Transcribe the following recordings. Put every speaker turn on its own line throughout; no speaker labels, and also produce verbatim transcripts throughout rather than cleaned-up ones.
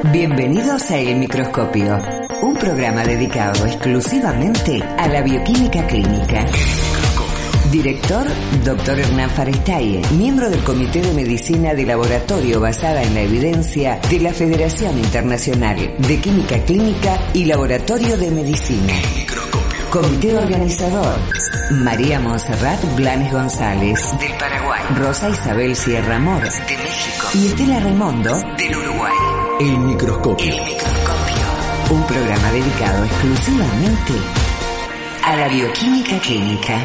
Bienvenidos a El Microscopio, un programa dedicado exclusivamente a la bioquímica clínica. Director, doctor Hernán Farestaie, miembro del Comité de Medicina de Laboratorio basada en la evidencia de la Federación Internacional de Química Clínica y Laboratorio de Medicina. Comité organizador, María Montserrat Blanes González, del Paraguay, Rosa Isabel Sierra Mor, de México, y Estela Raimondo, del Uruguay. El Microscopio. El Microscopio. Un programa dedicado exclusivamente a la bioquímica clínica.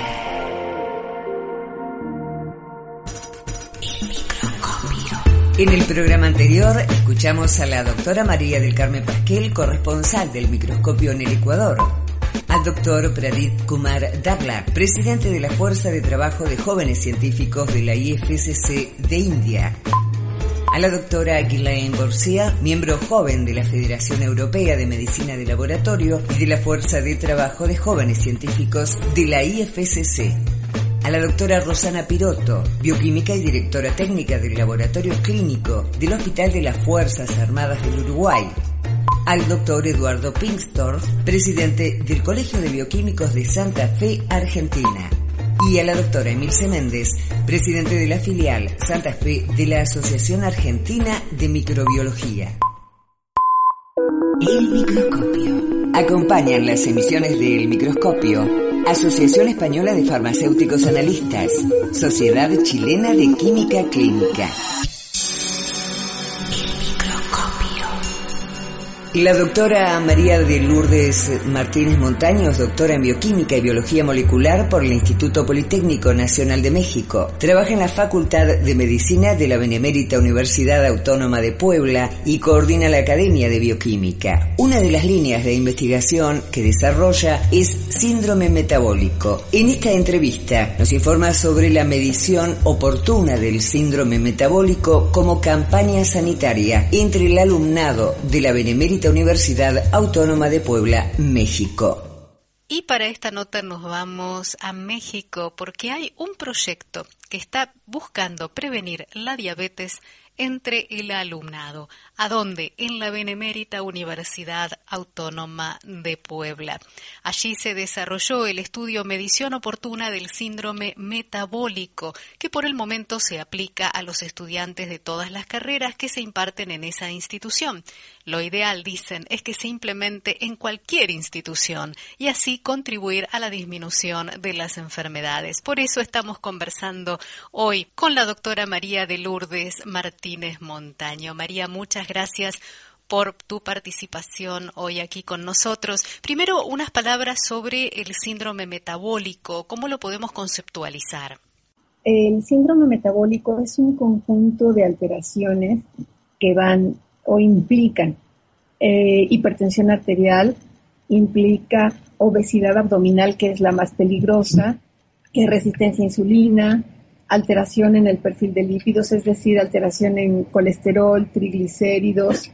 El Microscopio. En el programa anterior escuchamos a la doctora María del Carmen Pasquel, corresponsal del Microscopio en el Ecuador. Al doctor Pradip Kumar Dagla, presidente de la Fuerza de Trabajo de Jóvenes Científicos de la I F S C de India. A la doctora Ghislaine Borsia, miembro joven de la Federación Europea de Medicina de Laboratorio y de la Fuerza de Trabajo de Jóvenes Científicos de la I F S C. A la doctora Rosana Pirotto, bioquímica y directora técnica del Laboratorio Clínico del Hospital de las Fuerzas Armadas del Uruguay. Al doctor Eduardo Pingstorff, presidente del Colegio de Bioquímicos de Santa Fe, Argentina. Y a la doctora Emilce Méndez, presidente de la filial Santa Fe de la Asociación Argentina de Microbiología. El Microscopio. Acompañan las emisiones de El Microscopio Asociación Española de Farmacéuticos Analistas, Sociedad Chilena de Química Clínica. La doctora María de Lourdes Martínez Montaños, doctora en Bioquímica y Biología Molecular por el Instituto Politécnico Nacional de México. Trabaja en la Facultad de Medicina de la Benemérita Universidad Autónoma de Puebla y coordina la Academia de Bioquímica. Una de las líneas de investigación que desarrolla es síndrome metabólico. En esta entrevista nos informa sobre la medición oportuna del síndrome metabólico como campaña sanitaria entre el alumnado de la Benemérita Universidad Autónoma de Puebla, México.
Y para esta nota nos vamos a México porque hay un proyecto que está buscando prevenir la diabetes entre el alumnado. ¿A dónde? En la Benemérita Universidad Autónoma de Puebla. Allí se desarrolló el estudio Medición Oportuna del Síndrome Metabólico, que por el momento se aplica a los estudiantes de todas las carreras que se imparten en esa institución. Lo ideal, dicen, es que se implemente en cualquier institución y así contribuir a la disminución de las enfermedades. Por eso estamos conversando hoy con la doctora María de Lourdes Martínez Montaño. María, muchas gracias por tu participación hoy aquí con nosotros. Primero, unas palabras sobre el síndrome metabólico. ¿Cómo lo podemos conceptualizar?
El síndrome metabólico es un conjunto de alteraciones que van o implican eh, hipertensión arterial, implica obesidad abdominal, que es la más peligrosa, que es resistencia a insulina, alteración en el perfil de lípidos, es decir, alteración en colesterol, triglicéridos,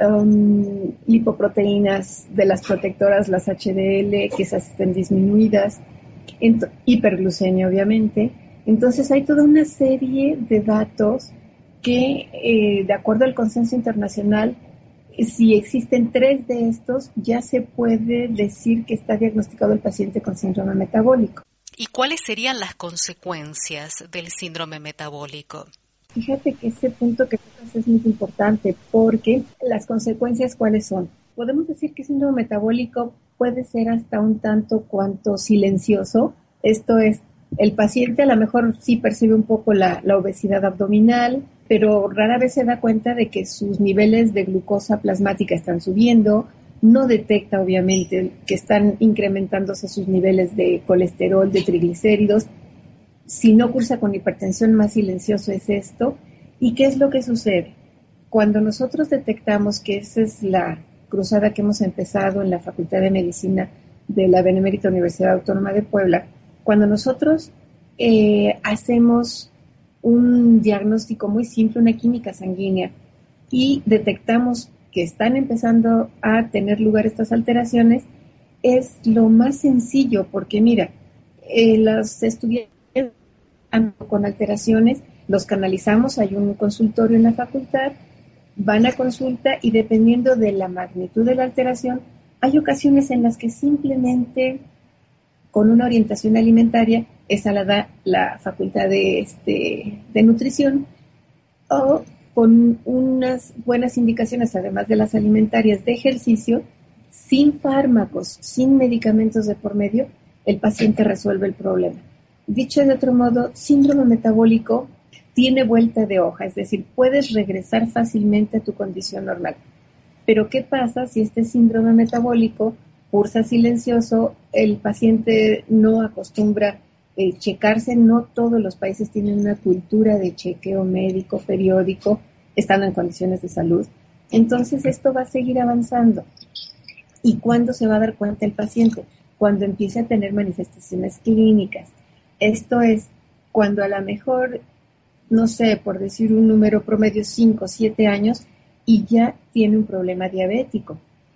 um, lipoproteínas de las protectoras, las H D L, que se estén disminuidas, ent- hiperglucemia, obviamente. Entonces hay toda una serie de datos que, eh, de acuerdo al consenso internacional, si existen tres de estos, ya se puede decir que está diagnosticado el paciente con síndrome metabólico.
¿Y cuáles serían las consecuencias del síndrome metabólico?
Fíjate que ese punto que tocas es muy importante porque las consecuencias, ¿cuáles son? Podemos decir que el síndrome metabólico puede ser hasta un tanto cuanto silencioso. Esto es, el paciente a lo mejor sí percibe un poco la, la obesidad abdominal, pero rara vez se da cuenta de que sus niveles de glucosa plasmática están subiendo. No detecta, obviamente, que están incrementándose sus niveles de colesterol, de triglicéridos. Si no cursa con hipertensión, más silencioso es esto. ¿Y qué es lo que sucede? Cuando nosotros detectamos que esa es la cruzada que hemos empezado en la Facultad de Medicina de la Benemérita Universidad Autónoma de Puebla, cuando nosotros eh, hacemos un diagnóstico muy simple, una química sanguínea, y detectamos que están empezando a tener lugar estas alteraciones, es lo más sencillo, porque mira, eh, los estudiantes con alteraciones los canalizamos, hay un consultorio en la facultad, van a consulta y dependiendo de la magnitud de la alteración, hay ocasiones en las que simplemente con una orientación alimentaria, esa la da la facultad de, este, de nutrición, o con unas buenas indicaciones, además de las alimentarias, de ejercicio, sin fármacos, sin medicamentos de por medio, el paciente resuelve el problema. Dicho de otro modo, síndrome metabólico tiene vuelta de hoja, es decir, puedes regresar fácilmente a tu condición normal. Pero ¿qué pasa si este síndrome metabólico cursa silencioso? El paciente no acostumbra eh, checarse, no todos los países tienen una cultura de chequeo médico periódico, estando en condiciones de salud. Entonces esto va a seguir avanzando. ¿Y cuándo se va a dar cuenta el paciente? Cuando empiece a tener manifestaciones clínicas. Esto es cuando a lo mejor, no sé, por decir un número promedio, cinco o siete años, y ya tiene un problema diabético,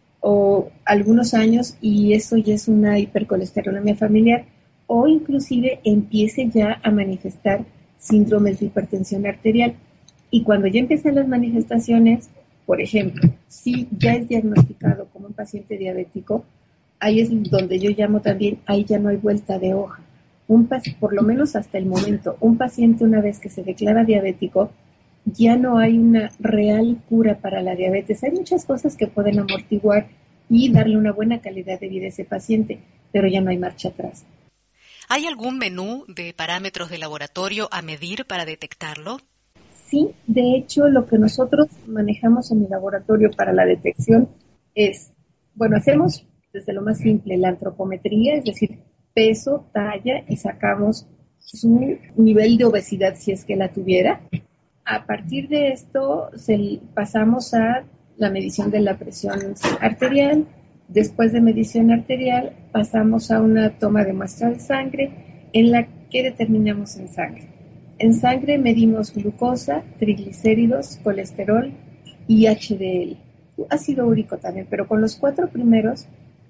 o algunos años y eso ya es una hipercolesterolemia familiar, o inclusive empiece ya a manifestar síndromes de hipertensión arterial. Y cuando ya empiezan las manifestaciones, por ejemplo, si ya es diagnosticado como un paciente diabético, ahí es donde yo llamo también, ahí ya no hay vuelta de hoja. Un por lo menos hasta el momento, un paciente una vez que se declara diabético, ya no hay una real cura para la diabetes. Hay muchas cosas que pueden amortiguar y darle una buena calidad de vida a ese paciente, pero ya no hay marcha atrás.
¿Hay algún menú de parámetros de laboratorio a medir para detectarlo?
Sí, de hecho, lo que nosotros manejamos en el laboratorio para la detección es, bueno, hacemos desde lo más simple la antropometría, es decir, peso, talla, y sacamos su nivel de obesidad si es que la tuviera. A partir de esto se, pasamos a la medición de la presión arterial. Después de medición arterial pasamos a una toma de muestra de sangre en la que determinamos en sangre. En sangre medimos glucosa, triglicéridos, colesterol y H D L. Ácido úrico también, pero con los cuatro primeros,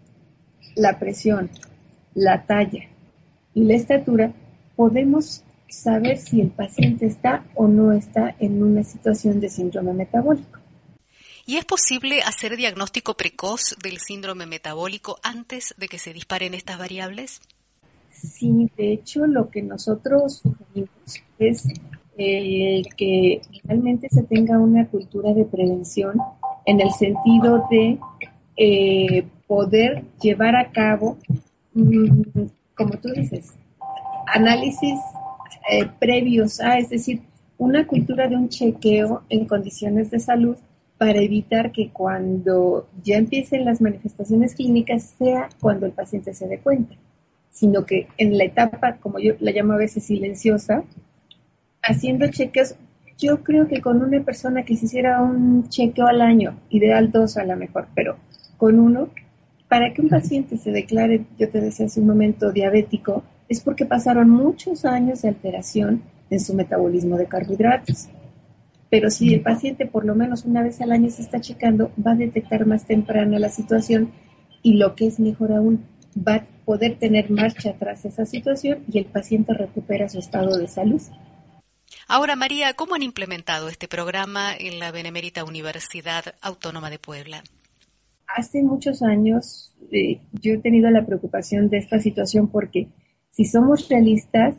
la presión, la talla y la estatura, podemos saber si el paciente está o no está en una situación de síndrome metabólico.
¿Y es posible hacer diagnóstico precoz del síndrome metabólico antes de que se disparen estas variables?
Sí, de hecho, lo que nosotros sugerimos es eh, que realmente se tenga una cultura de prevención en el sentido de eh, poder llevar a cabo, mmm, como tú dices, análisis Eh, previos a, es decir, una cultura de un chequeo en condiciones de salud para evitar que cuando ya empiecen las manifestaciones clínicas sea cuando el paciente se dé cuenta, sino que en la etapa, como yo la llamo a veces silenciosa, haciendo chequeos. Yo creo que con una persona que se hiciera un chequeo al año, ideal dos a lo mejor, pero con uno, para que un paciente se declare, yo te decía hace un momento, diabético, es porque pasaron muchos años de alteración en su metabolismo de carbohidratos. Pero si el paciente por lo menos una vez al año se está checando, va a detectar más temprano la situación y lo que es mejor aún, va a poder tener marcha atrás esa situación y el paciente recupera su estado de salud.
Ahora, María, ¿cómo han implementado este programa en la Benemérita Universidad Autónoma de Puebla?
Hace muchos años eh, yo he tenido la preocupación de esta situación porque si somos realistas,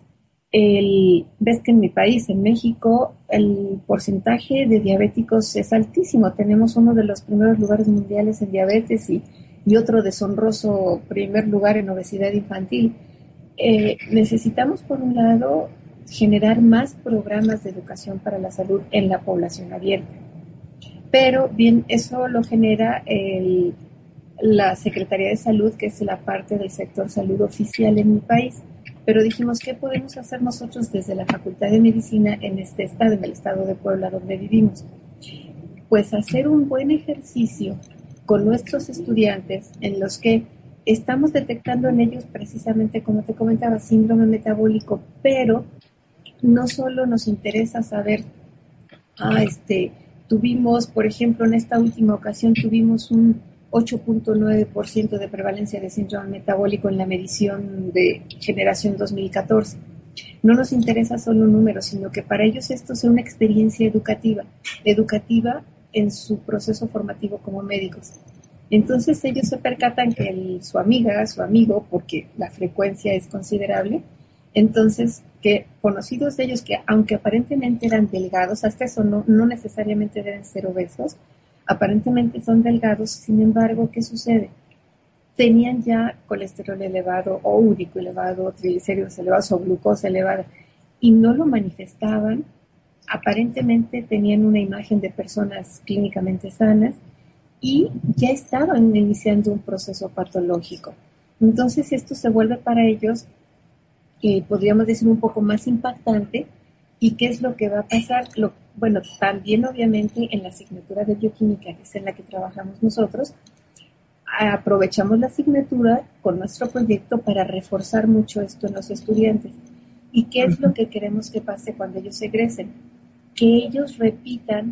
el, ves que en mi país, en México, el porcentaje de diabéticos es altísimo. Tenemos uno de los primeros lugares mundiales en diabetes y, y otro deshonroso primer lugar en obesidad infantil. Eh, necesitamos, por un lado, generar más programas de educación para la salud en la población abierta. Pero bien, eso lo genera el, la Secretaría de Salud, que es la parte del sector salud oficial en mi país. Pero dijimos, ¿qué podemos hacer nosotros desde la Facultad de Medicina en este estado, en el estado de Puebla donde vivimos? Pues hacer un buen ejercicio con nuestros estudiantes en los que estamos detectando en ellos precisamente, como te comentaba, síndrome metabólico, pero no solo nos interesa saber, ah, este... Tuvimos, por ejemplo, en esta última ocasión, tuvimos un ocho punto nueve por ciento de prevalencia de síndrome metabólico en la medición de generación dos mil catorce. No nos interesa solo un número, sino que para ellos esto sea una experiencia educativa, educativa en su proceso formativo como médicos. Entonces ellos se percatan que el, su amiga, su amigo, porque la frecuencia es considerable, entonces que conocidos de ellos que aunque aparentemente eran delgados, hasta eso no, no necesariamente deben ser obesos, aparentemente son delgados, sin embargo, ¿qué sucede? Tenían ya colesterol elevado o úrico elevado, triglicéridos elevados o glucosa elevada y no lo manifestaban. Aparentemente tenían una imagen de personas clínicamente sanas y ya estaban iniciando un proceso patológico. Entonces esto se vuelve para ellos, eh, podríamos decir, un poco más impactante. ¿Y qué es lo que va a pasar? Lo, bueno, también obviamente en la asignatura de bioquímica, que es en la que trabajamos nosotros, aprovechamos la asignatura con nuestro proyecto para reforzar mucho esto en los estudiantes. ¿Y qué es lo que queremos que pase cuando ellos egresen? Que ellos repitan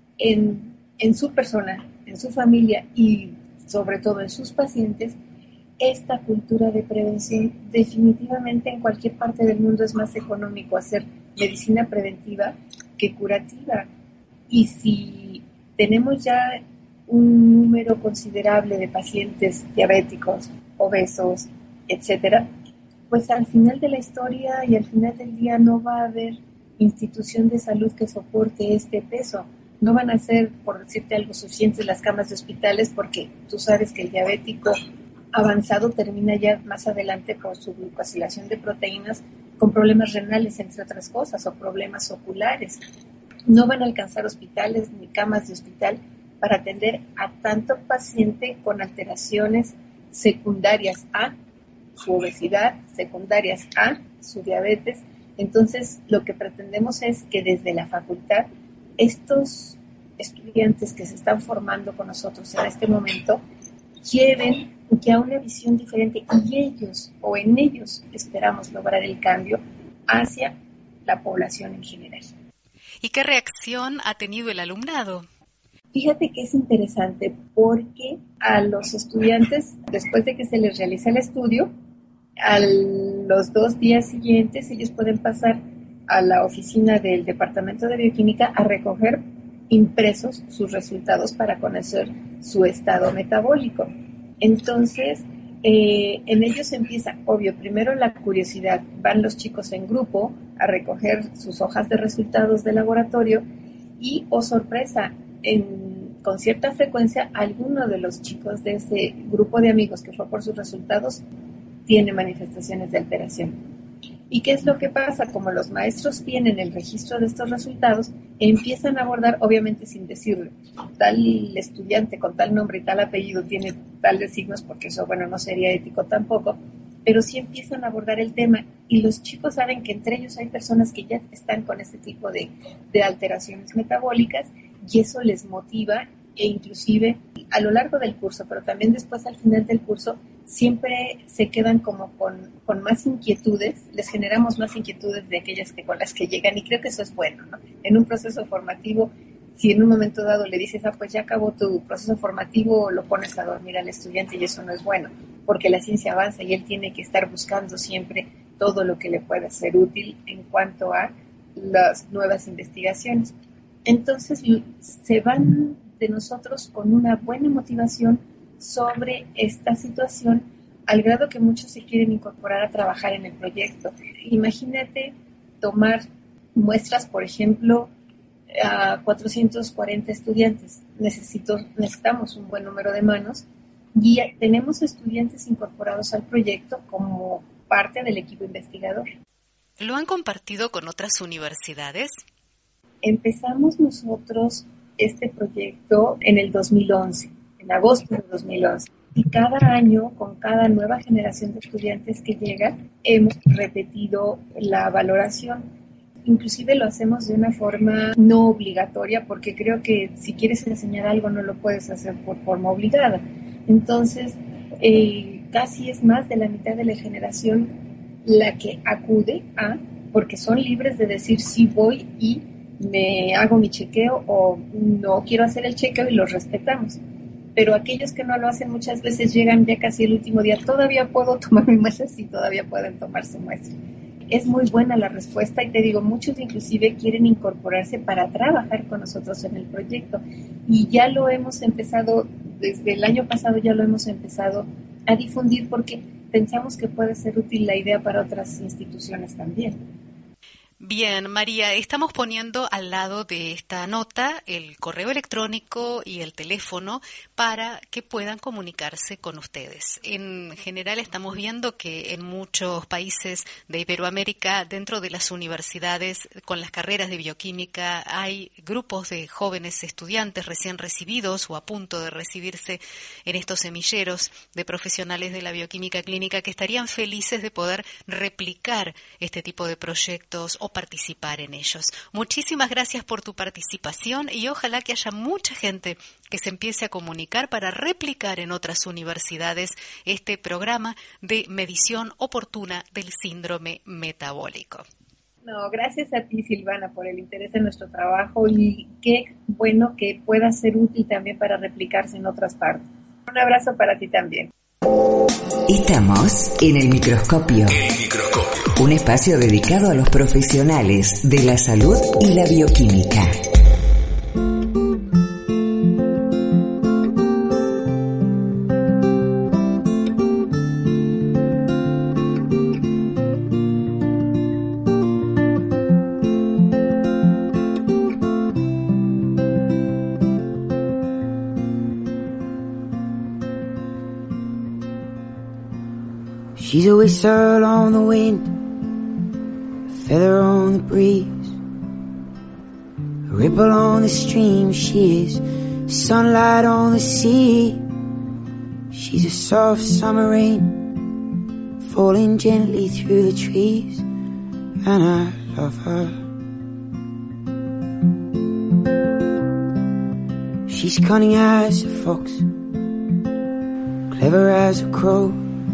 en, en su persona, en su familia y sobre todo en sus pacientes esta cultura de prevención. Definitivamente en cualquier parte del mundo es más económico hacer medicina preventiva que curativa. Y si tenemos ya un número considerable de pacientes diabéticos, obesos, etcétera, pues al final de la historia y al final del día no va a haber institución de salud que soporte este peso. No van a ser, por decirte algo, suficientes las camas de hospitales porque tú sabes que el diabético avanzado termina ya más adelante por su glucosilación de proteínas con problemas renales, entre otras cosas, o problemas oculares. No van a alcanzar hospitales ni camas de hospital para atender a tanto paciente con alteraciones secundarias a su obesidad, secundarias a su diabetes. Entonces, lo que pretendemos es que desde la facultad, estos estudiantes que se están formando con nosotros en este momento, lleven ya una visión diferente y ellos, o en ellos, esperamos lograr el cambio hacia la población en general.
¿Y qué reacción ha tenido el alumnado?
Fíjate que es interesante porque a los estudiantes, después de que se les realiza el estudio, a los dos días siguientes ellos pueden pasar a la oficina del Departamento de Bioquímica a recoger impresos sus resultados para conocer su estado metabólico. Entonces, eh, en ellos empieza, obvio, primero la curiosidad. Van los chicos en grupo a recoger sus hojas de resultados de laboratorio y, oh sorpresa, en, con cierta frecuencia, alguno de los chicos de ese grupo de amigos que fue por sus resultados tiene manifestaciones de alteración. ¿Y qué es lo que pasa? Como los maestros tienen el registro de estos resultados, empiezan a abordar, obviamente sin decir tal estudiante con tal nombre y tal apellido tiene tal de signos, porque eso, bueno, no sería ético tampoco, pero sí empiezan a abordar el tema y los chicos saben que entre ellos hay personas que ya están con este tipo de, de alteraciones metabólicas y eso les motiva e inclusive a lo largo del curso, pero también después al final del curso, siempre se quedan como con, con más inquietudes, les generamos más inquietudes de aquellas que con las que llegan y creo que eso es bueno, ¿no? En un proceso formativo, si en un momento dado le dices, ah, pues ya acabó tu proceso formativo, lo pones a dormir al estudiante y eso no es bueno, porque la ciencia avanza y él tiene que estar buscando siempre todo lo que le pueda ser útil en cuanto a las nuevas investigaciones. Entonces se van de nosotros con una buena motivación sobre esta situación, al grado que muchos se quieren incorporar a trabajar en el proyecto. Imagínate tomar muestras, por ejemplo, a cuatrocientos cuarenta estudiantes. Necesito, necesitamos un buen número de manos y tenemos estudiantes incorporados al proyecto como parte del equipo investigador.
¿Lo han compartido con otras universidades?
Empezamos nosotros este proyecto en el dos mil once, en agosto de dos mil once. Y cada año, con cada nueva generación de estudiantes que llega, hemos repetido la valoración. Inclusive lo hacemos de una forma no obligatoria, porque creo que si quieres enseñar algo no lo puedes hacer por forma obligada. Entonces, eh, casi es más de la mitad de la generación la que acude a, porque son libres de decir sí voy y me hago mi chequeo o no quiero hacer el chequeo y los respetamos. Pero aquellos que no lo hacen muchas veces llegan ya casi el último día, todavía puedo tomar mi muestra, sí, todavía pueden tomar su muestra. es muy buena la respuesta y te digo, muchos inclusive quieren incorporarse para trabajar con nosotros en el proyecto y ya lo hemos empezado, desde el año pasado ya lo hemos empezado a difundir porque pensamos que puede ser útil la idea para otras instituciones también.
Bien, María, estamos poniendo al lado de esta nota el correo electrónico y el teléfono para que puedan comunicarse con ustedes. En general estamos viendo que en muchos países de Iberoamérica, dentro de las universidades con las carreras de bioquímica, hay grupos de jóvenes estudiantes recién recibidos o a punto de recibirse en estos semilleros de profesionales de la bioquímica clínica que estarían felices de poder replicar este tipo de proyectos o participar en ellos. Muchísimas gracias por tu participación y ojalá que haya mucha gente que se empiece a comunicar para replicar en otras universidades este programa de medición oportuna del síndrome metabólico.
No, gracias a ti, Silvana, por el interés en nuestro trabajo y qué bueno que pueda ser útil también para replicarse en otras partes. Un abrazo para ti también.
Estamos en el microscopio.
El microscopio.
Un espacio dedicado a los profesionales de la salud y la bioquímica.
She's a whistle on the wind, a feather on the breeze, a ripple on the stream. She is sunlight on the sea. She's a soft summer rain, falling gently through the trees, and I love her. She's cunning as a fox, clever as a crow,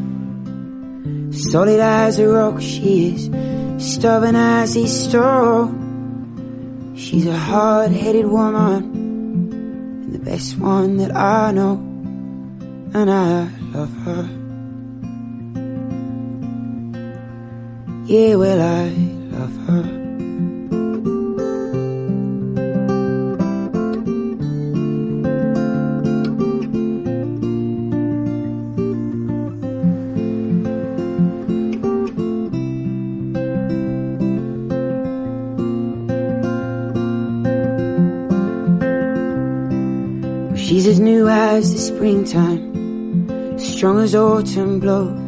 solid as a rock. She is stubborn as a stone. She's a hard-headed woman, and the best one that I know, and I love her. Yeah, well, I love her. She's as new as the springtime, strong as autumn blows,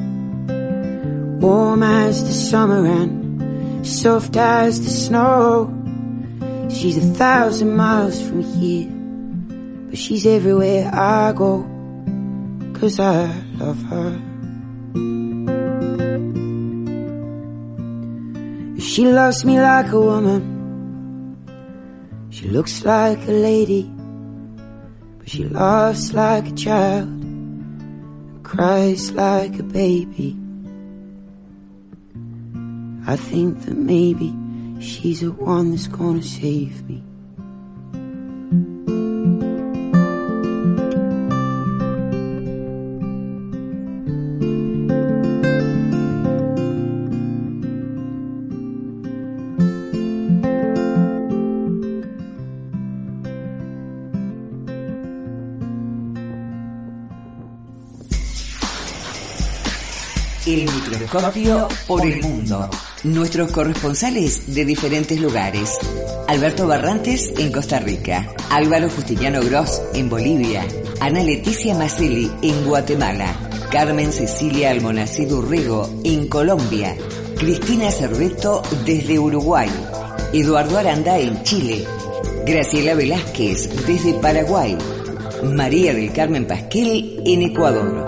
warm as the summer and soft as the snow. She's a thousand miles from here, but she's everywhere I go, 'cause I love her. She loves me like a woman, she looks like a lady, but she laughs like a child, and cries like a baby. I think that maybe she's the one that's gonna save me.
El microscopio por el mundo. Nuestros corresponsales de diferentes lugares. Alberto Barrantes en Costa Rica, Álvaro Justiniano Gross en Bolivia, Ana Leticia Maselli en Guatemala, Carmen Cecilia Almonacid Urrego en Colombia, Cristina Cerveto desde Uruguay, Eduardo Aranda en Chile, Graciela Velázquez desde Paraguay, María del Carmen Pasquel en Ecuador.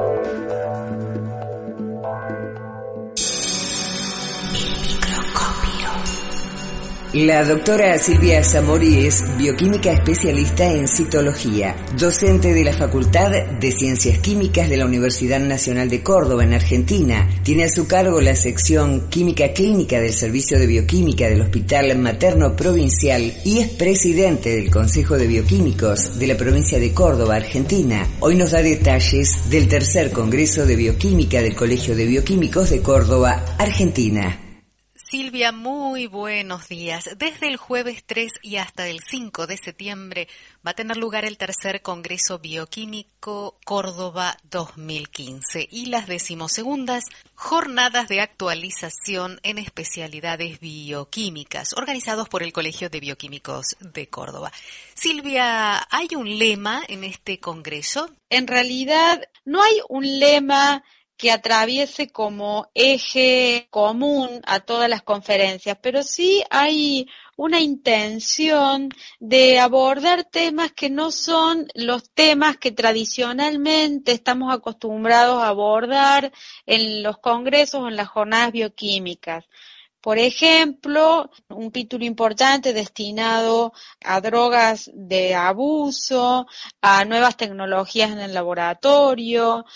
La doctora Silvia Zamori es bioquímica especialista en citología, docente de la Facultad de Ciencias Químicas de la Universidad Nacional de Córdoba en Argentina. Tiene a su cargo la sección Química Clínica del Servicio de Bioquímica del Hospital Materno Provincial y es presidente del Consejo de Bioquímicos de la provincia de Córdoba, Argentina. Hoy nos da detalles del tercer Congreso de Bioquímica del Colegio de Bioquímicos de Córdoba, Argentina.
Silvia, muy buenos días. Desde el jueves tres y hasta el cinco de septiembre va a tener lugar el tercer Congreso Bioquímico Córdoba dos mil quince y las decimosegundas Jornadas de Actualización en Especialidades Bioquímicas, organizados por el Colegio de Bioquímicos de Córdoba. Silvia, ¿hay un lema en este congreso?
En realidad, no hay un lema que atraviese como eje común a todas las conferencias, pero sí hay una intención de abordar temas que no son los temas que tradicionalmente estamos acostumbrados a abordar en los congresos o en las jornadas bioquímicas. Por ejemplo, un título importante destinado a drogas de abuso, a nuevas tecnologías en el laboratorio,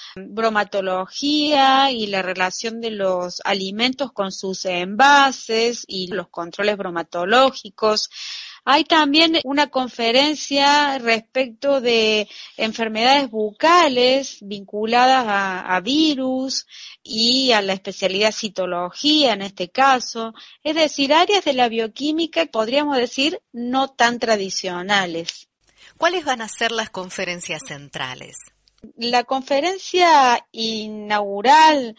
bromatología y la relación de los alimentos con sus envases y los controles bromatológicos. Hay también una conferencia respecto de enfermedades bucales vinculadas a, a virus y a la especialidad citología en este caso, es decir, áreas de la bioquímica, podríamos decir, no tan tradicionales.
¿Cuáles van a ser las conferencias centrales?
La conferencia inaugural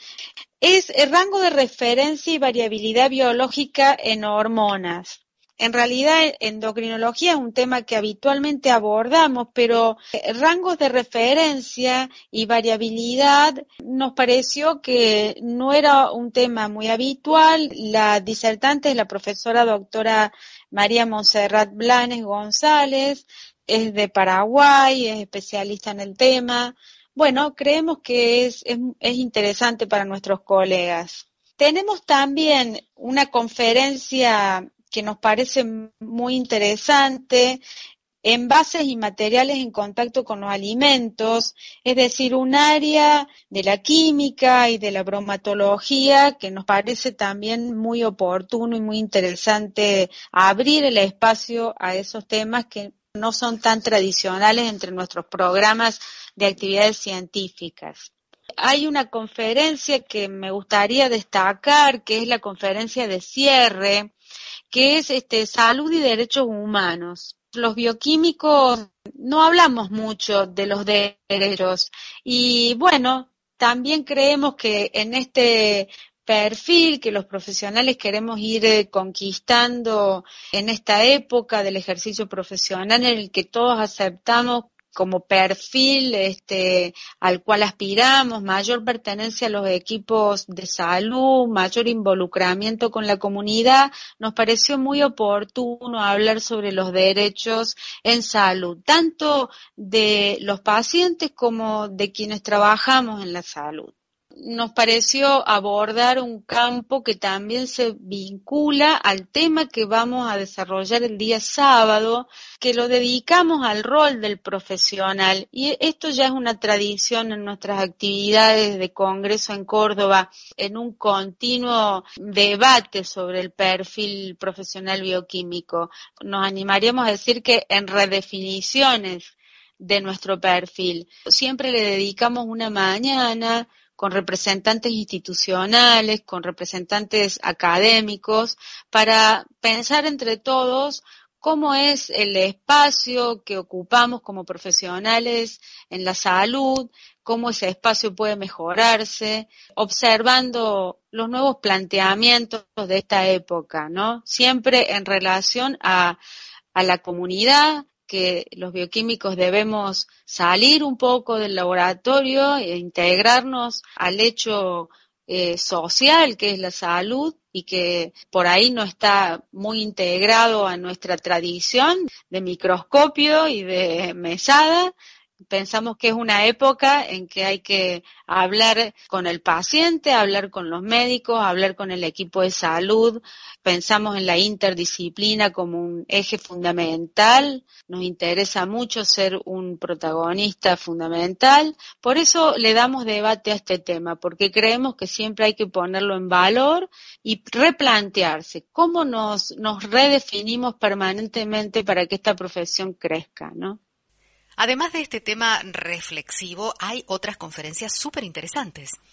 es el rango de referencia y variabilidad biológica en hormonas. En realidad, endocrinología es un tema que habitualmente abordamos, pero rangos de referencia y variabilidad nos pareció que no era un tema muy habitual. La disertante es la profesora doctora María Montserrat Blanes González, es de Paraguay, es especialista en el tema. Bueno, creemos que es, es, es interesante para nuestros colegas. Tenemos también una conferencia que nos parece muy interesante, envases y materiales en contacto con los alimentos, es decir, un área de la química y de la bromatología que nos parece también muy oportuno y muy interesante abrir el espacio a esos temas que no son tan tradicionales entre nuestros programas de actividades científicas. Hay una conferencia que me gustaría destacar, que es la conferencia de cierre, que es este, salud y derechos humanos. Los bioquímicos no hablamos mucho de los derechos y bueno, también creemos que en este perfil que los profesionales queremos ir eh, conquistando en esta época del ejercicio profesional en el que todos aceptamos como perfil este, al cual aspiramos, mayor pertenencia a los equipos de salud, mayor involucramiento con la comunidad, nos pareció muy oportuno hablar sobre los derechos en salud, tanto de los pacientes como de quienes trabajamos en la salud. Nos pareció abordar un campo que también se vincula al tema que vamos a desarrollar el día sábado, que lo dedicamos al rol del profesional. Y esto ya es una tradición en nuestras actividades de congreso en Córdoba, en un continuo debate sobre el perfil profesional bioquímico. Nos animaríamos a decir que en redefiniciones de nuestro perfil. Siempre le dedicamos una mañana con representantes institucionales, con representantes académicos, para pensar entre todos cómo es el espacio que ocupamos como profesionales en la salud, cómo ese espacio puede mejorarse, observando los nuevos planteamientos de esta época, ¿no? Siempre en relación a, a la comunidad, que los bioquímicos debemos salir un poco del laboratorio e integrarnos al hecho eh, social que es la salud y que por ahí no está muy integrado a nuestra tradición de microscopio y de mesada. Pensamos que es una época en que hay que hablar con el paciente, hablar con los médicos, hablar con el equipo de salud. Pensamos en la interdisciplina como un eje fundamental. Nos interesa mucho ser un protagonista fundamental. Por eso le damos debate a este tema, porque creemos que siempre hay que ponerlo en valor y replantearse cómo nos, nos redefinimos permanentemente para que esta profesión crezca, ¿no?
Además de este tema reflexivo, hay otras conferencias súper interesantes.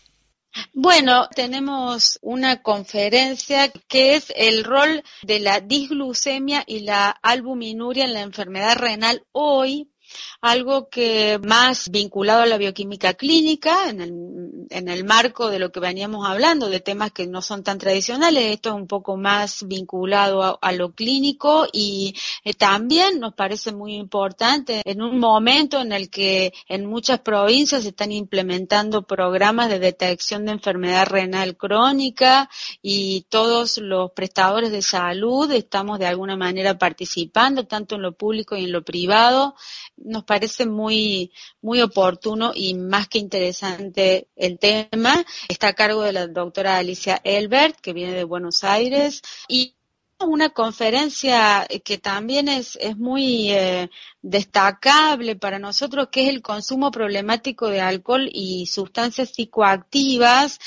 Bueno, tenemos una conferencia que es el rol de la disglucemia y la albuminuria en la enfermedad renal hoy, algo que más vinculado a la bioquímica clínica, en el, en el marco de lo que veníamos hablando, de temas que no son tan tradicionales. Esto es un poco más vinculado a, a lo clínico y eh, también nos parece muy importante en un momento en el que en muchas provincias se están implementando programas de detección de enfermedad renal crónica y todos los prestadores de salud estamos de alguna manera participando, tanto en lo público y en lo privado. Nos parece muy, muy oportuno y más que interesante el tema. Está a cargo de la doctora Alicia Elbert, que viene de Buenos Aires, y una conferencia que también es, es muy eh, destacable para nosotros, que es el consumo problemático de alcohol y sustancias psicoactivas,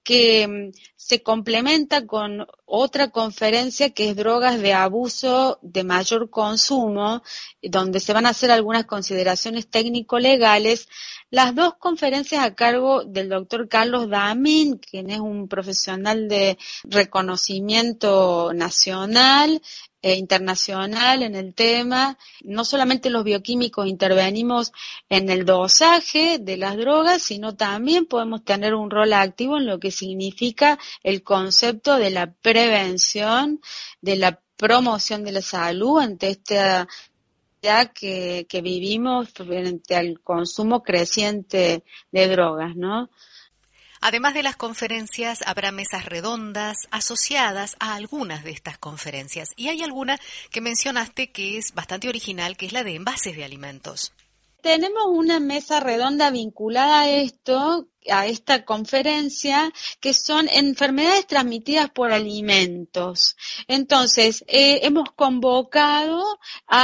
que se complementa con otra conferencia que es drogas de abuso de mayor consumo, donde se van a hacer algunas consideraciones técnico-legales. Las dos conferencias a cargo del doctor Carlos Damín, quien es un profesional de reconocimiento nacional e internacional en el tema. No solamente los bioquímicos intervenimos en el dosaje de las drogas, sino también podemos tener un rol activo en lo que significa el concepto de la prevención, de la promoción de la salud ante esta ya que, que vivimos frente al consumo creciente de drogas, ¿no?
Además de las conferencias, habrá mesas redondas asociadas a algunas de estas conferencias. Y hay alguna que mencionaste que es bastante original, que es la de envases de alimentos.
Tenemos una mesa redonda vinculada a esto, a esta conferencia, que son enfermedades transmitidas por alimentos. Entonces, eh, hemos convocado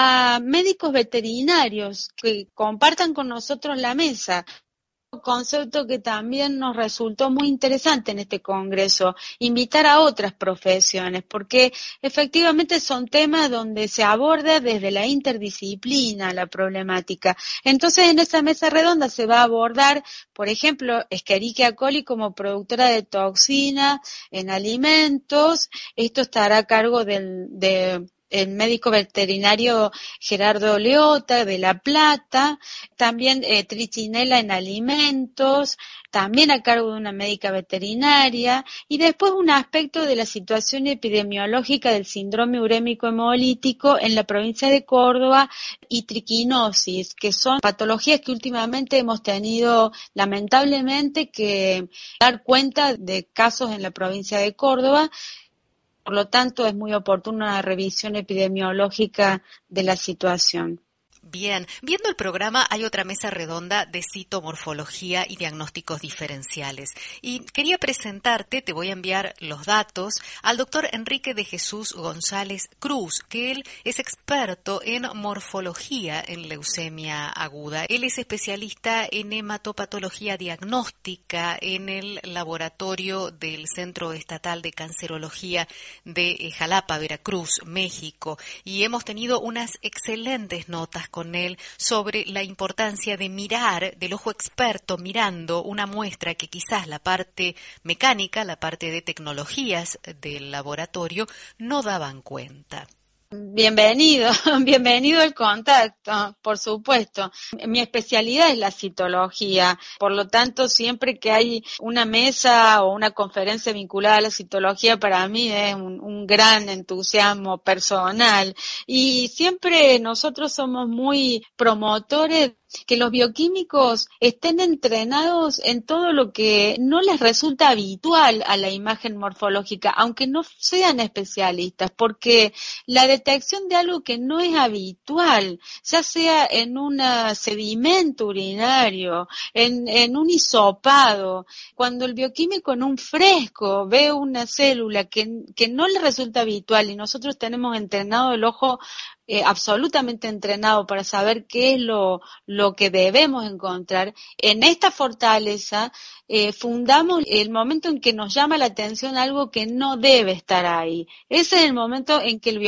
a médicos veterinarios que compartan con nosotros la mesa. Concepto que también nos resultó muy interesante en este congreso, invitar a otras profesiones, porque efectivamente son temas donde se aborda desde la interdisciplina la problemática. Entonces, en esa mesa redonda se va a abordar, por ejemplo, Escherichia coli como productora de toxina en alimentos. Esto estará a cargo del, de el médico veterinario Gerardo Leota de La Plata, también eh, trichinela en alimentos, también a cargo de una médica veterinaria, y después un aspecto de la situación epidemiológica del síndrome urémico hemolítico en la provincia de Córdoba y triquinosis, que son patologías que últimamente hemos tenido lamentablemente que dar cuenta de casos en la provincia de Córdoba. Por lo tanto, es muy oportuna una revisión epidemiológica de la situación.
Bien, viendo el programa hay otra mesa redonda de citomorfología y diagnósticos diferenciales. Y quería presentarte, te voy a enviar los datos, al doctor Enrique de Jesús González Cruz, que él es experto en morfología en leucemia aguda. Él es especialista en hematopatología diagnóstica en el laboratorio del Centro Estatal de Cancerología de Jalapa, Veracruz, México. Y hemos tenido unas excelentes notas con él sobre la importancia de mirar, del ojo experto mirando una muestra que quizás la parte mecánica, la parte de tecnologías del laboratorio no daban cuenta.
Bienvenido, bienvenido al contacto, por supuesto. Mi especialidad es la citología, por lo tanto, siempre que hay una mesa o una conferencia vinculada a la citología, para mí es un, un gran entusiasmo personal. Y siempre nosotros somos muy promotores que los bioquímicos estén entrenados en todo lo que no les resulta habitual a la imagen morfológica, aunque no sean especialistas, porque la detección de algo que no es habitual, ya sea en un sedimento urinario, en, en un hisopado, cuando el bioquímico en un fresco ve una célula que, que no le resulta habitual y nosotros tenemos entrenado el ojo Eh, absolutamente entrenado para saber qué es lo, lo que debemos encontrar. En esta fortaleza eh, fundamos el momento en que nos llama la atención algo que no debe estar ahí. Ese es el momento en que el bioquímico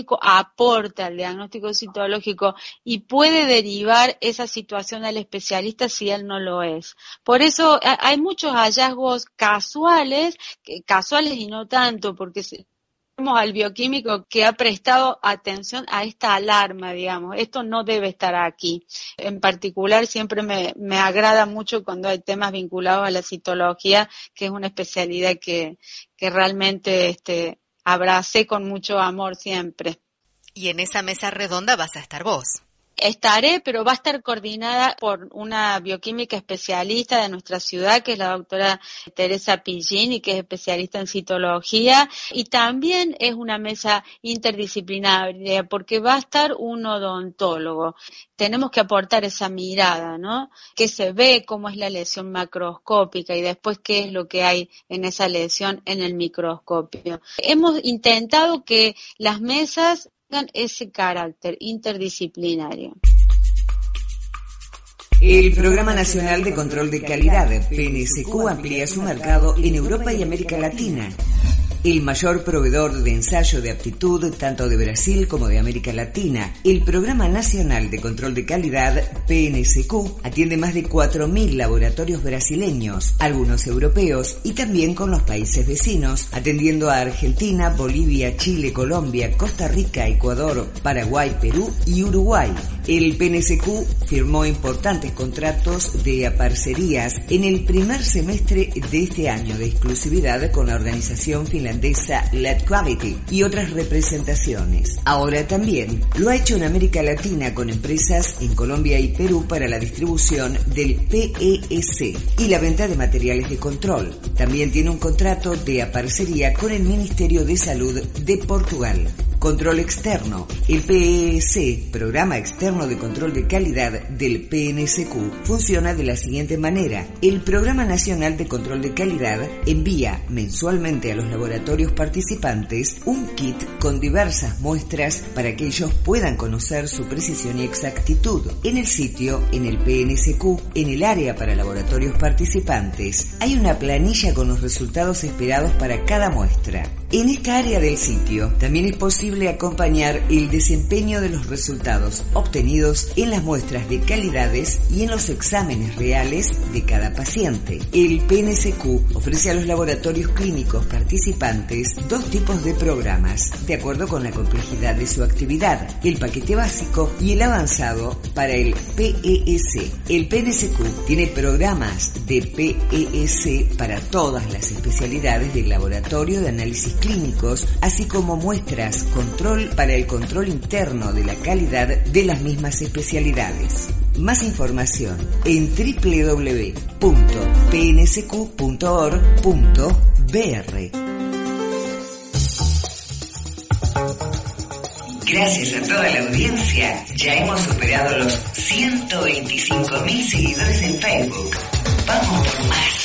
citológico aporta al diagnóstico citológico y puede derivar esa situación al especialista si él no lo es. Por eso hay muchos hallazgos casuales, casuales y no tanto, porque tenemos al bioquímico que ha prestado atención a esta alarma, digamos, esto no debe estar aquí. En particular, siempre me, me agrada mucho cuando hay temas vinculados a la citología, que es una especialidad que, que realmente este, abracé con mucho amor siempre.
Y en esa mesa redonda vas a estar vos.
Estaré, pero va a estar coordinada por una bioquímica especialista de nuestra ciudad, que es la doctora Teresa Pillini, que es especialista en citología, y también es una mesa interdisciplinaria, porque va a estar un odontólogo. Tenemos que aportar esa mirada, ¿no? Que se ve cómo es la lesión macroscópica y después qué es lo que hay en esa lesión en el microscopio. Hemos intentado que las mesas tengan ese carácter interdisciplinario.
El Programa Nacional de Control de Calidad, P N C Q, amplía su mercado en Europa y América Latina. El mayor proveedor de ensayo de aptitud tanto de Brasil como de América Latina, el Programa Nacional de Control de Calidad, P N C Q, atiende más de cuatro mil laboratorios brasileños, algunos europeos y también con los países vecinos, atendiendo a Argentina, Bolivia, Chile, Colombia, Costa Rica, Ecuador, Paraguay, Perú y Uruguay. El P N C Q firmó importantes contratos de parcerías en el primer semestre de este año de exclusividad con la organización finlandesa Lab Quality y otras representaciones. Ahora también lo ha hecho en América Latina con empresas en Colombia y Perú para la distribución del P E E C y la venta de materiales de control. También tiene un contrato de parcería con el Ministerio de Salud de Portugal. Control externo. El P E E C, Programa Externo de Control de Calidad del P N C Q, funciona de la siguiente manera. El Programa Nacional de Control de Calidad envía mensualmente a los laboratorios participantes un kit con diversas muestras para que ellos puedan conocer su precisión y exactitud. En el sitio, en el P N C Q, en el área para laboratorios participantes, hay una planilla con los resultados esperados para cada muestra. En esta área del sitio también es posible acompañar el desempeño de los resultados obtenidos en las muestras de calidades y en los exámenes reales de cada paciente. El P N C Q ofrece a los laboratorios clínicos participantes dos tipos de programas, de acuerdo con la complejidad de su actividad, el paquete básico y el avanzado para el P E E C. El P N C Q tiene programas de P E E C para todas las especialidades del laboratorio de análisis clínicos, así como muestras control para el control interno de la calidad de las mismas especialidades. Más información en doble u doble u doble u punto p n c q punto org punto b r. Gracias a toda la audiencia, ya hemos superado los ciento veinticinco mil seguidores en Facebook. Vamos por más.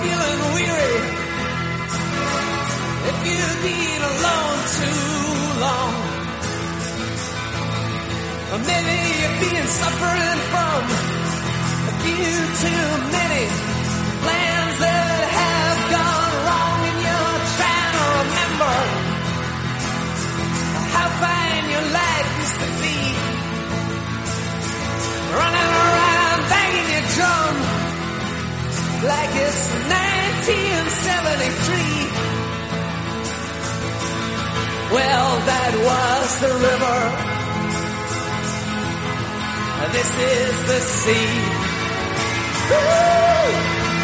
If you've been alone too long, maybe you've been suffering from a few too many plans that have gone wrong, and you're trying to remember how fine your life used to be. Running around banging your drum like it's nineteen seventy-three. Well, that was the river. This is the sea. Woo!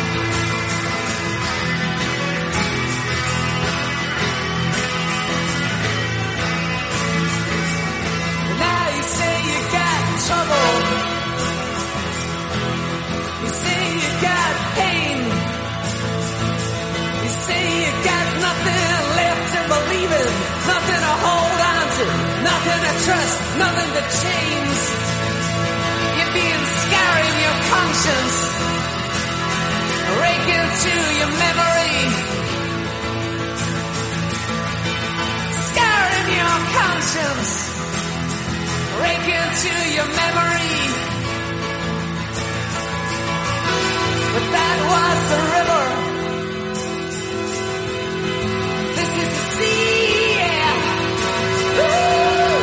Now you say you got trouble. You say you got pain. You say you got nothing left to believe in, nothing to hold on to, nothing to trust, nothing to change. You're being scarring your conscience, raking to your memory, scarring your conscience, raking to your memory. But that was the river. This is the sea, yeah. Woo!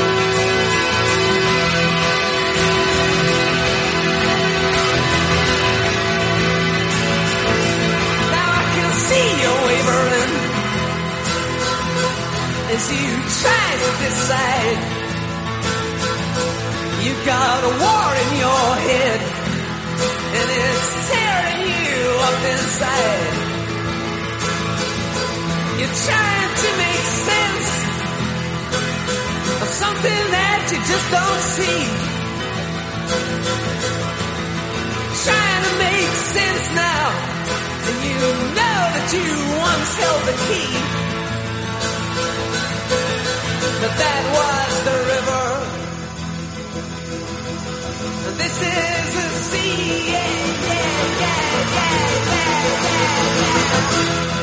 Now I can see you wavering as you try to decide. You got a war in your head, and it's tearing you up inside. You're trying to make sense of something that you just don't see. Trying to make sense now, and you know that you once held the key. But that was the river. This is the sea, yeah, yeah, yeah, yeah, yeah, yeah, yeah.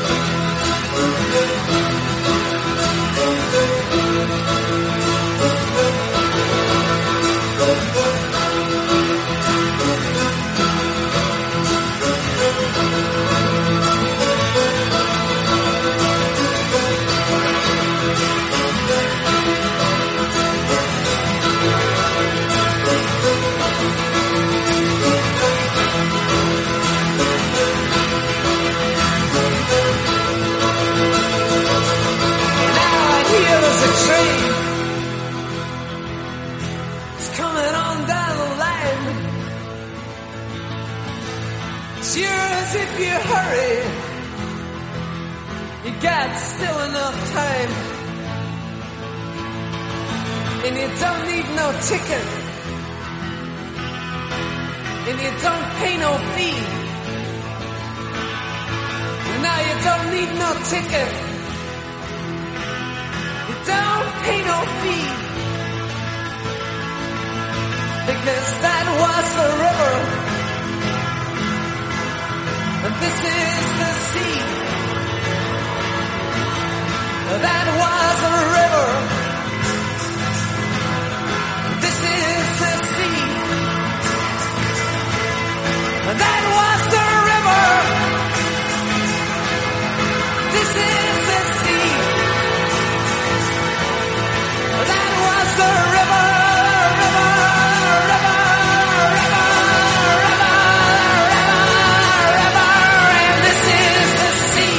If you hurry, you got still enough time, and you don't need no ticket, and you don't pay no fee. Now you don't need no ticket, you don't pay no fee, because that was the river. And this is the sea. That was a river. This is the sea. That was the river. This is the sea. That was the river, river, river, river, river, river, and this is the sea.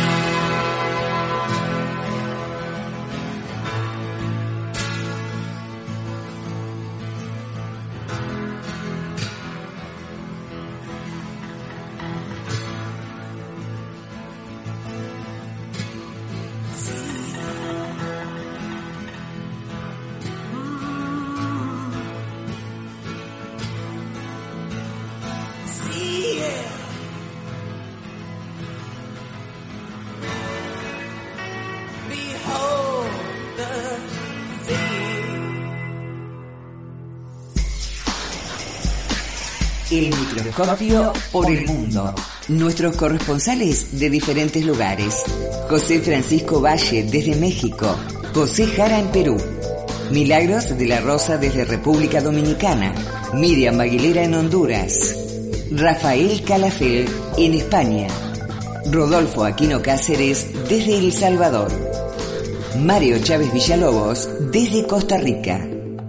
El microscopio por el mundo. Nuestros corresponsales de diferentes lugares. José Francisco Valle desde México. José Jara en Perú. Milagros de la Rosa desde República Dominicana. Miriam Aguilera en Honduras. Rafael Calafel en España. Rodolfo Aquino Cáceres desde El Salvador. Mario Chávez Villalobos desde Costa Rica.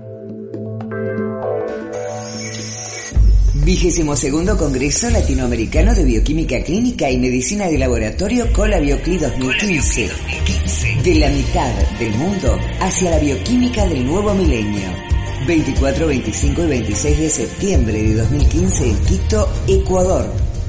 Vigésimo segundo Congreso Latinoamericano de Bioquímica Clínica y Medicina de Laboratorio Cola Biocli dos mil quince. De la mitad del mundo hacia la bioquímica del nuevo milenio. veinticuatro, veinticinco y veintiséis de septiembre de dos mil quince en Quito, Ecuador.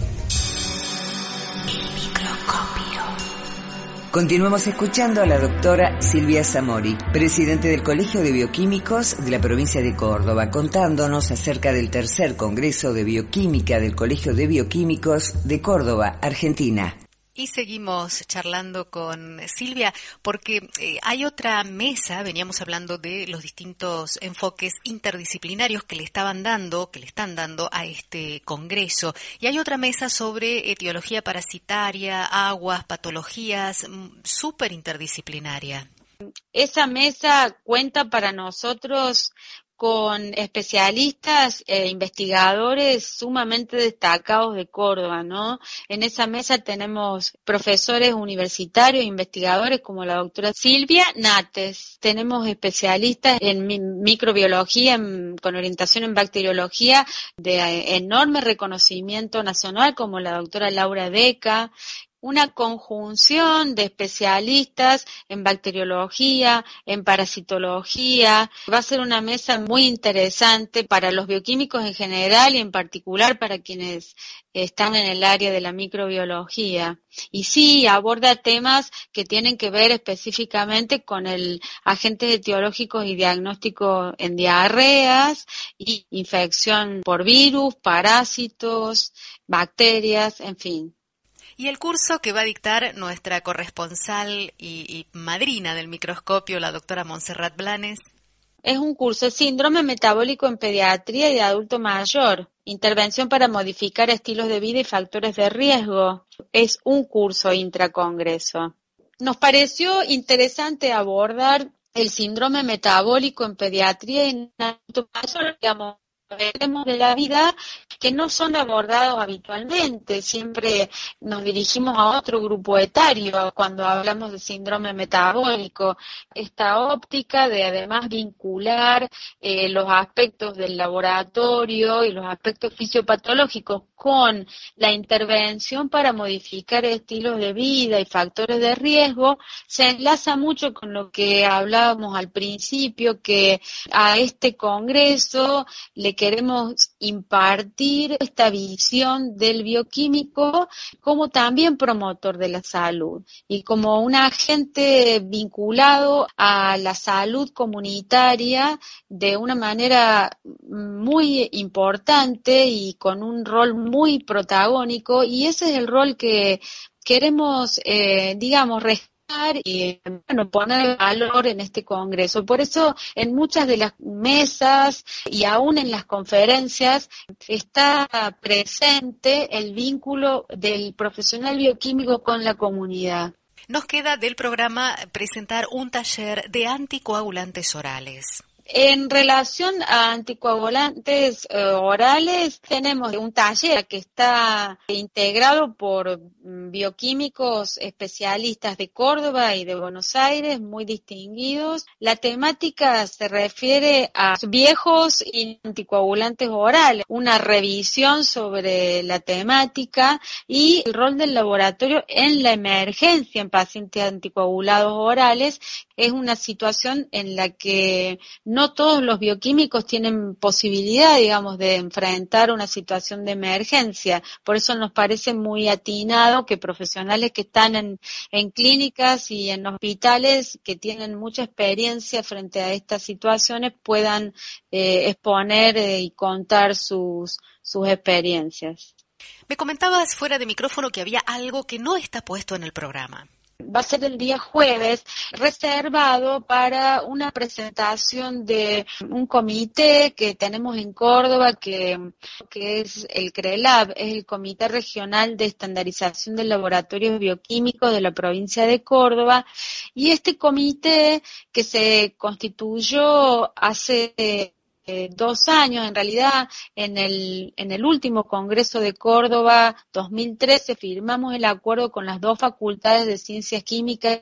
Continuamos escuchando a la doctora Silvia Zamori, presidente del Colegio de Bioquímicos de la provincia de Córdoba, contándonos acerca del tercer Congreso de Bioquímica del Colegio de Bioquímicos de Córdoba, Argentina.
Y seguimos charlando con Silvia porque eh, hay otra mesa, veníamos hablando de los distintos enfoques interdisciplinarios que le estaban dando, que le están dando a este congreso, y hay otra mesa sobre etiología parasitaria, aguas, patologías, súper interdisciplinaria.
Esa mesa cuenta para nosotros con especialistas e investigadores sumamente destacados de Córdoba, ¿no? En esa mesa tenemos profesores universitarios e investigadores como la doctora Silvia Nates. Tenemos especialistas en microbiología en, con orientación en bacteriología de enorme reconocimiento nacional como la doctora Laura Deca. Una conjunción de especialistas en bacteriología, en parasitología. Va a ser una mesa muy interesante para los bioquímicos en general y en particular para quienes están en el área de la microbiología. Y sí, aborda temas que tienen que ver específicamente con el agentes etiológicos y diagnóstico en diarreas y infección por virus, parásitos, bacterias, en fin.
Y el curso que va a dictar nuestra corresponsal y, y madrina del microscopio, la doctora Montserrat Blanes.
Es un curso de síndrome metabólico en pediatría y de adulto mayor, intervención para modificar estilos de vida y factores de riesgo. Es un curso intracongreso. Nos pareció interesante abordar el síndrome metabólico en pediatría y en adulto mayor, digamos, veremos de la vida que no son abordados habitualmente. Siempre nos dirigimos a otro grupo etario cuando hablamos de síndrome metabólico. Esta óptica de además vincular eh, los aspectos del laboratorio y los aspectos fisiopatológicos con la intervención para modificar estilos de vida y factores de riesgo se enlaza mucho con lo que hablábamos al principio, que a este congreso le queremos impartir esta visión del bioquímico como también promotor de la salud y como un agente vinculado a la salud comunitaria de una manera muy importante y con un rol muy protagónico, y ese es el rol que queremos, eh, digamos, rescatar y bueno, poner valor en este congreso. Por eso en muchas de las mesas y aún en las conferencias está presente el vínculo del profesional bioquímico con la comunidad.
Nos queda del programa presentar un taller de anticoagulantes orales.
En relación a anticoagulantes eh, orales, tenemos un taller que está integrado por bioquímicos especialistas de Córdoba y de Buenos Aires, muy distinguidos. La temática se refiere a viejos y anticoagulantes orales, una revisión sobre la temática y el rol del laboratorio en la emergencia en pacientes anticoagulados orales. Es una situación en la que no todos los bioquímicos tienen posibilidad, digamos, de enfrentar una situación de emergencia. Por eso nos parece muy atinado que profesionales que están en, en clínicas y en hospitales que tienen mucha experiencia frente a estas situaciones puedan eh, exponer eh, y contar sus, sus experiencias.
Me comentabas fuera de micrófono que había algo que no está puesto en el programa.
va a ser el día jueves, reservado para una presentación de un comité que tenemos en Córdoba, que, que es el CRELAB, es el Comité Regional de Estandarización de Laboratorios Bioquímicos de la provincia de Córdoba, y este comité que se constituyó hace Eh, dos años, en realidad, en el, en el último Congreso de Córdoba, dos mil trece, firmamos el acuerdo con las dos facultades de Ciencias Químicas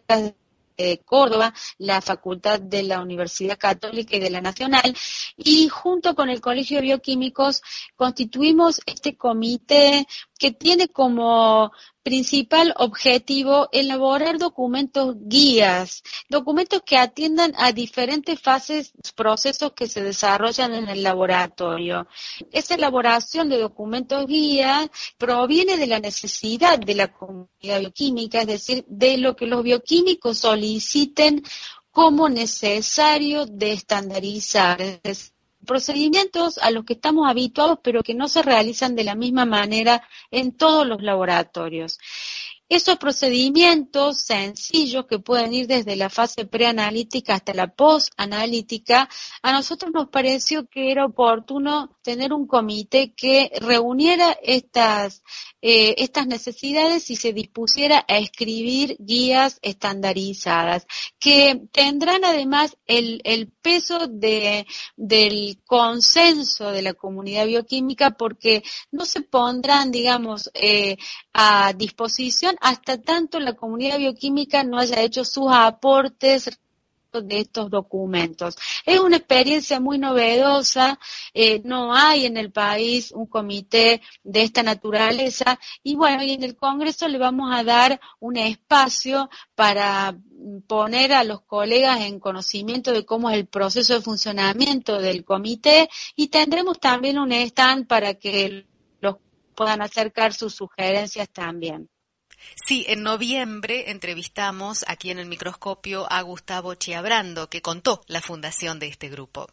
de Córdoba, la Facultad de la Universidad Católica y de la Nacional, y junto con el Colegio de Bioquímicos constituimos este comité que tiene como principal objetivo elaborar documentos guías, documentos que atiendan a diferentes fases, procesos que se desarrollan en el laboratorio. Esa elaboración de documentos guías proviene de la necesidad de la comunidad bioquímica, es decir, de lo que los bioquímicos soliciten como necesario de estandarizar, es decir, procedimientos a los que estamos habituados, pero que no se realizan de la misma manera en todos los laboratorios. Esos procedimientos sencillos que pueden ir desde la fase preanalítica hasta la postanalítica, a nosotros nos pareció que era oportuno tener un comité que reuniera estas, eh, estas necesidades y se dispusiera a escribir guías estandarizadas, que tendrán además el, el peso de, del consenso de la comunidad bioquímica, porque no se pondrán, digamos, eh, a disposición hasta tanto la comunidad bioquímica no haya hecho sus aportes de estos documentos. Es una experiencia muy novedosa, eh, no hay en el país un comité de esta naturaleza, y bueno, y en el Congreso le vamos a dar un espacio para poner a los colegas en conocimiento de cómo es el proceso de funcionamiento del comité, y tendremos también un stand para que los puedan acercar sus sugerencias también.
Sí, en noviembre entrevistamos aquí en el microscopio a Gustavo Chiabrando, que contó la fundación de este grupo.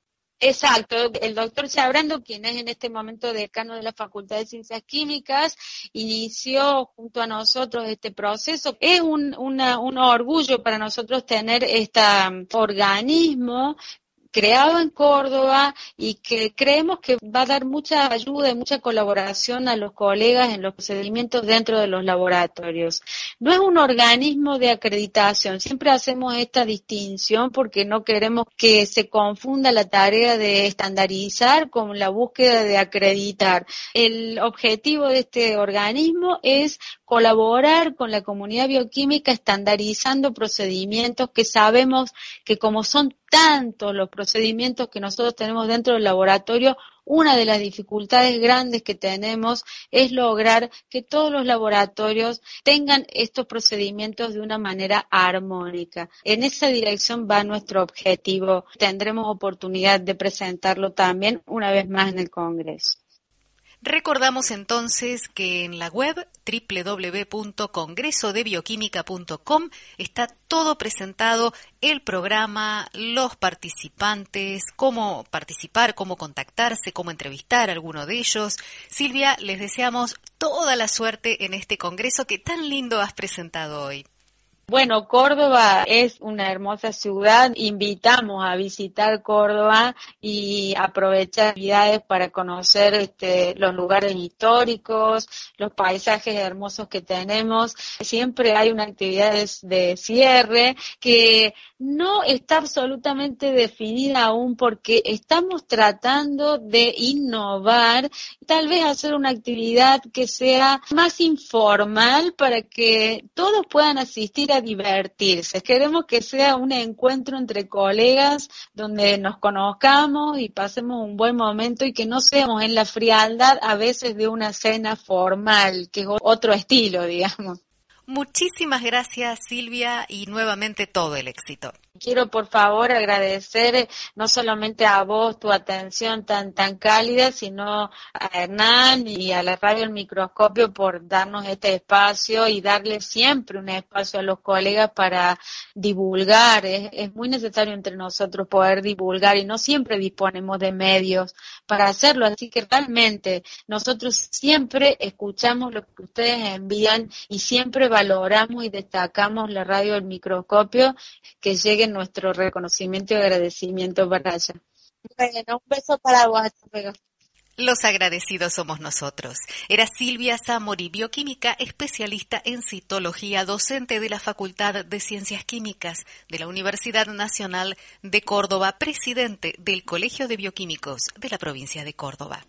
Exacto, el doctor Chiabrando, quien es en este momento decano de la Facultad de Ciencias Químicas, inició junto a nosotros este proceso. Es un, una, un orgullo para nosotros tener este organismo creado en Córdoba y que creemos que va a dar mucha ayuda y mucha colaboración a los colegas en los procedimientos dentro de los laboratorios. No es un organismo de acreditación, siempre hacemos esta distinción porque no queremos que se confunda la tarea de estandarizar con la búsqueda de acreditar. El objetivo de este organismo es colaborar con la comunidad bioquímica estandarizando procedimientos que sabemos que como son tantos los procedimientos que nosotros tenemos dentro del laboratorio, una de las dificultades grandes que tenemos es lograr que todos los laboratorios tengan estos procedimientos de una manera armónica. En esa dirección va nuestro objetivo. Tendremos oportunidad de presentarlo también una vez más en el Congreso.
Recordamos entonces que en la web doble u doble u doble u punto congreso de bioquímica punto com está todo presentado, el programa, los participantes, cómo participar, cómo contactarse, cómo entrevistar a alguno de ellos. Silvia, les deseamos toda la suerte en este congreso que tan lindo has presentado hoy.
Bueno, Córdoba es una hermosa ciudad, invitamos a visitar Córdoba y aprovechar actividades para conocer este, los lugares históricos, los paisajes hermosos que tenemos. Siempre hay una actividad de, de cierre que no está absolutamente definida aún porque estamos tratando de innovar, tal vez hacer una actividad que sea más informal para que todos puedan asistir a divertirse. Queremos que sea un encuentro entre colegas donde nos conozcamos y pasemos un buen momento y que no seamos en la frialdad a veces de una cena formal, que es otro estilo, digamos.
Muchísimas gracias, Silvia, y nuevamente todo el éxito.
Quiero, por favor, agradecer no solamente a vos tu atención tan tan cálida, sino a Hernán y a la Radio El Microscopio por darnos este espacio y darle siempre un espacio a los colegas para divulgar. Es, es muy necesario entre nosotros poder divulgar y no siempre disponemos de medios para hacerlo, así que realmente nosotros siempre escuchamos lo que ustedes envían y siempre valoramos y destacamos la radio del microscopio, que llegue nuestro reconocimiento y agradecimiento para allá. Bueno, un beso para vos.
Los agradecidos somos nosotros. Era Silvia Zamori, bioquímica, especialista en citología, docente de la Facultad de Ciencias Químicas de la Universidad Nacional de Córdoba, presidente del Colegio de Bioquímicos de la provincia de Córdoba.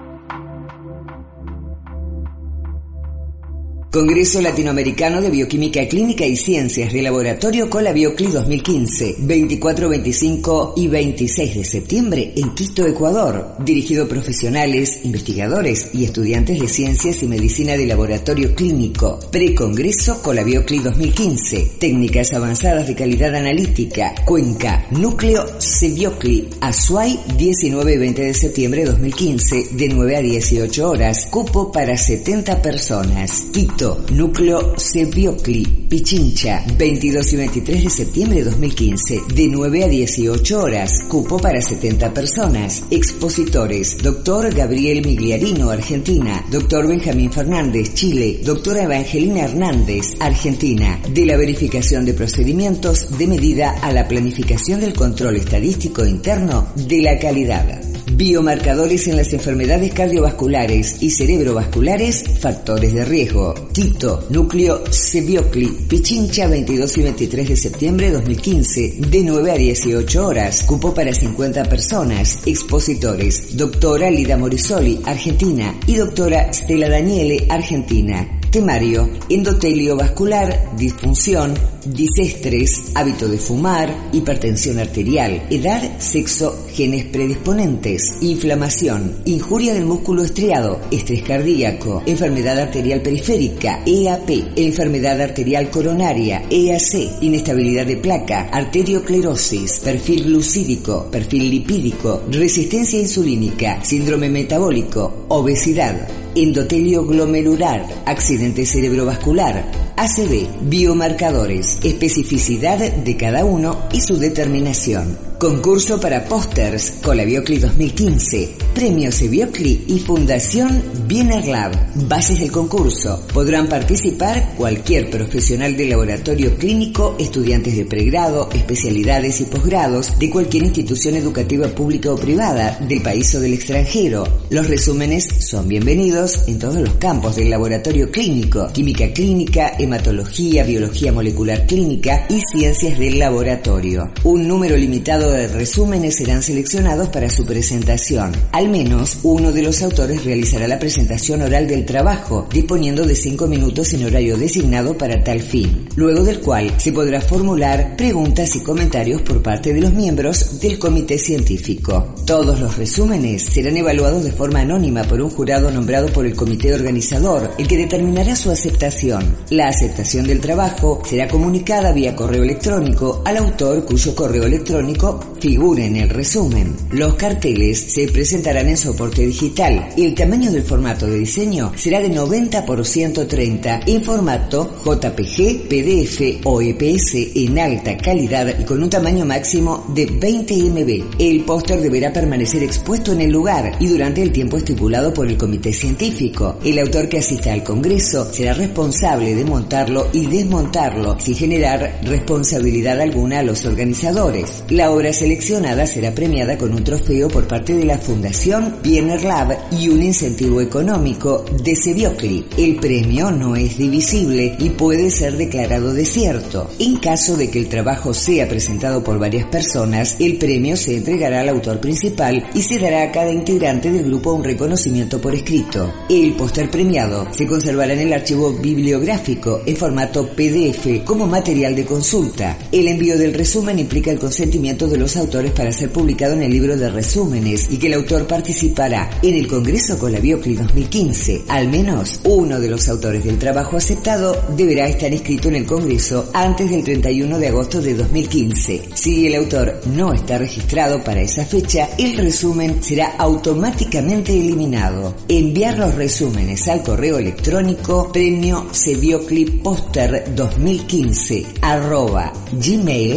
Congreso Latinoamericano de Bioquímica Clínica y Ciencias de Laboratorio Colabiocli dos mil quince, veinticuatro, veinticinco y veintiséis de septiembre en Quito, Ecuador. Dirigido a profesionales, investigadores y estudiantes de Ciencias y Medicina de Laboratorio Clínico. Precongreso Colabiocli dos mil quince. Técnicas avanzadas de calidad analítica. Cuenca, Núcleo Cebiocli, Azuay, diecinueve y veinte de septiembre de dos mil quince, de nueve a dieciocho horas. Cupo para setenta personas. Quito, Núcleo Cebiocli, Pichincha, veintidós y veintitrés de septiembre de dos mil quince, de nueve a dieciocho horas, cupo para setenta personas. Expositores: Doctor Gabriel Migliarino, Argentina; Doctor Benjamín Fernández, Chile; Doctora Evangelina Hernández, Argentina. De la verificación de procedimientos de medida a la planificación del control estadístico interno de la calidad. Biomarcadores en las enfermedades cardiovasculares y cerebrovasculares, factores de riesgo. Quito, Núcleo Cebiocli, Pichincha, veintidós y veintitrés de septiembre de dos mil quince, de nueve a dieciocho horas, cupo para cincuenta personas. Expositores: Doctora Lida Morisoli, Argentina, y Doctora Stella Daniele, Argentina. Temario: endotelio vascular, disfunción, disestrés, hábito de fumar, hipertensión arterial, edad, sexo, genes predisponentes, inflamación, injuria del músculo estriado, estrés cardíaco, enfermedad arterial periférica, E A P, enfermedad arterial coronaria, E A C, inestabilidad de placa, arterioclerosis, perfil glucídico, perfil lipídico, resistencia insulínica, síndrome metabólico, obesidad, endotelio glomerular, accidente cerebrovascular, A C V, biomarcadores, especificidad de cada uno y su determinación. Concurso para pósters Colabiocli dos mil quince, Premio Cebiocli y Fundación Biener Lab. Bases del concurso: podrán participar cualquier profesional del laboratorio clínico, estudiantes de pregrado, especialidades y posgrados de cualquier institución educativa pública o privada del país o del extranjero. Los resúmenes son bienvenidos en todos los campos del laboratorio clínico: química clínica, hematología, biología molecular clínica y ciencias del laboratorio. Un número limitado de resúmenes serán seleccionados para su presentación. Al menos uno de los autores realizará la presentación oral del trabajo, disponiendo de cinco minutos en horario designado para tal fin, luego del cual se podrá formular preguntas y comentarios por parte de los miembros del comité científico. Todos los resúmenes serán evaluados de forma anónima por un jurado nombrado por el comité organizador, el que determinará su aceptación. La aceptación del trabajo será comunicada vía correo electrónico al autor cuyo correo electrónico figure en el resumen. Los carteles se presentarán en soporte digital y el tamaño del formato de diseño será de noventa por ciento treinta en formato J P G, P D F o E P S en alta calidad y con un tamaño máximo de veinte megabytes. El póster deberá permanecer expuesto en el lugar y durante el tiempo estipulado por el comité científico. El autor que asista al congreso será responsable de montarlo y desmontarlo sin generar responsabilidad alguna a los organizadores. La obra seleccionada será premiada con un trofeo por parte de la Fundación Biener Lab y un incentivo económico de Cebiocli. El premio no es divisible y puede ser declarado desierto. En caso de que el trabajo sea presentado por varias personas, el premio se entregará al autor principal y se dará a cada integrante del grupo un reconocimiento por escrito. El póster premiado se conservará en el archivo bibliográfico en formato P D F como material de consulta. El envío del resumen implica el consentimiento de los autores para ser publicado en el libro de resúmenes y que el autor participará en el Congreso Colabiocli dos mil quince. Al menos uno de los autores del trabajo aceptado deberá estar inscrito en el Congreso antes del treinta y uno de agosto de dos mil quince. Si el autor no está registrado para esa fecha, el resumen será automáticamente eliminado. Enviar los resúmenes al correo electrónico premio cebiocli póster dos mil quince arroba gmail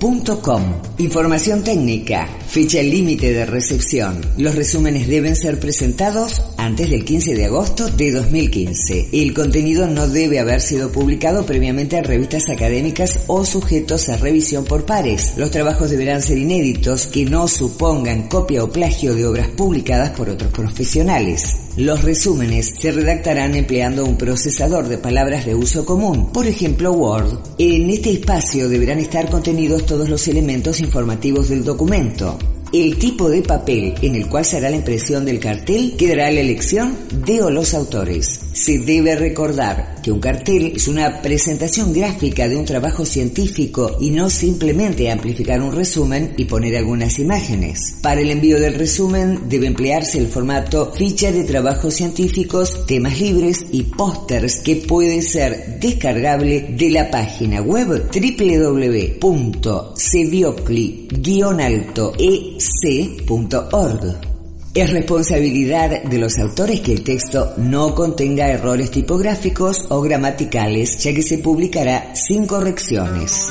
punto com. Información técnica. Fecha límite de recepción. Los resúmenes deben ser presentados antes del quince de agosto de dos mil quince. El contenido no debe haber sido publicado previamente en revistas académicas o sujetos a revisión por pares. Los trabajos deberán ser inéditos, que no supongan copia o plagio de obras publicadas por otros profesionales. Los resúmenes se redactarán empleando un procesador de palabras de uso común, por ejemplo Word. En este espacio deberán estar contenidos todos los elementos informativos del documento. El tipo de papel en el cual se hará la impresión del cartel quedará a la elección de o los autores. Se debe recordar que un cartel es una presentación gráfica de un trabajo científico y no simplemente amplificar un resumen y poner algunas imágenes. Para el envío del resumen debe emplearse el formato ficha de trabajos científicos, temas libres y pósters, que puede ser descargable de la página web doble u doble u doble u punto cediocli guion alto e c punto org. Es responsabilidad de los autores que el texto no contenga errores tipográficos o gramaticales, ya que se publicará sin correcciones.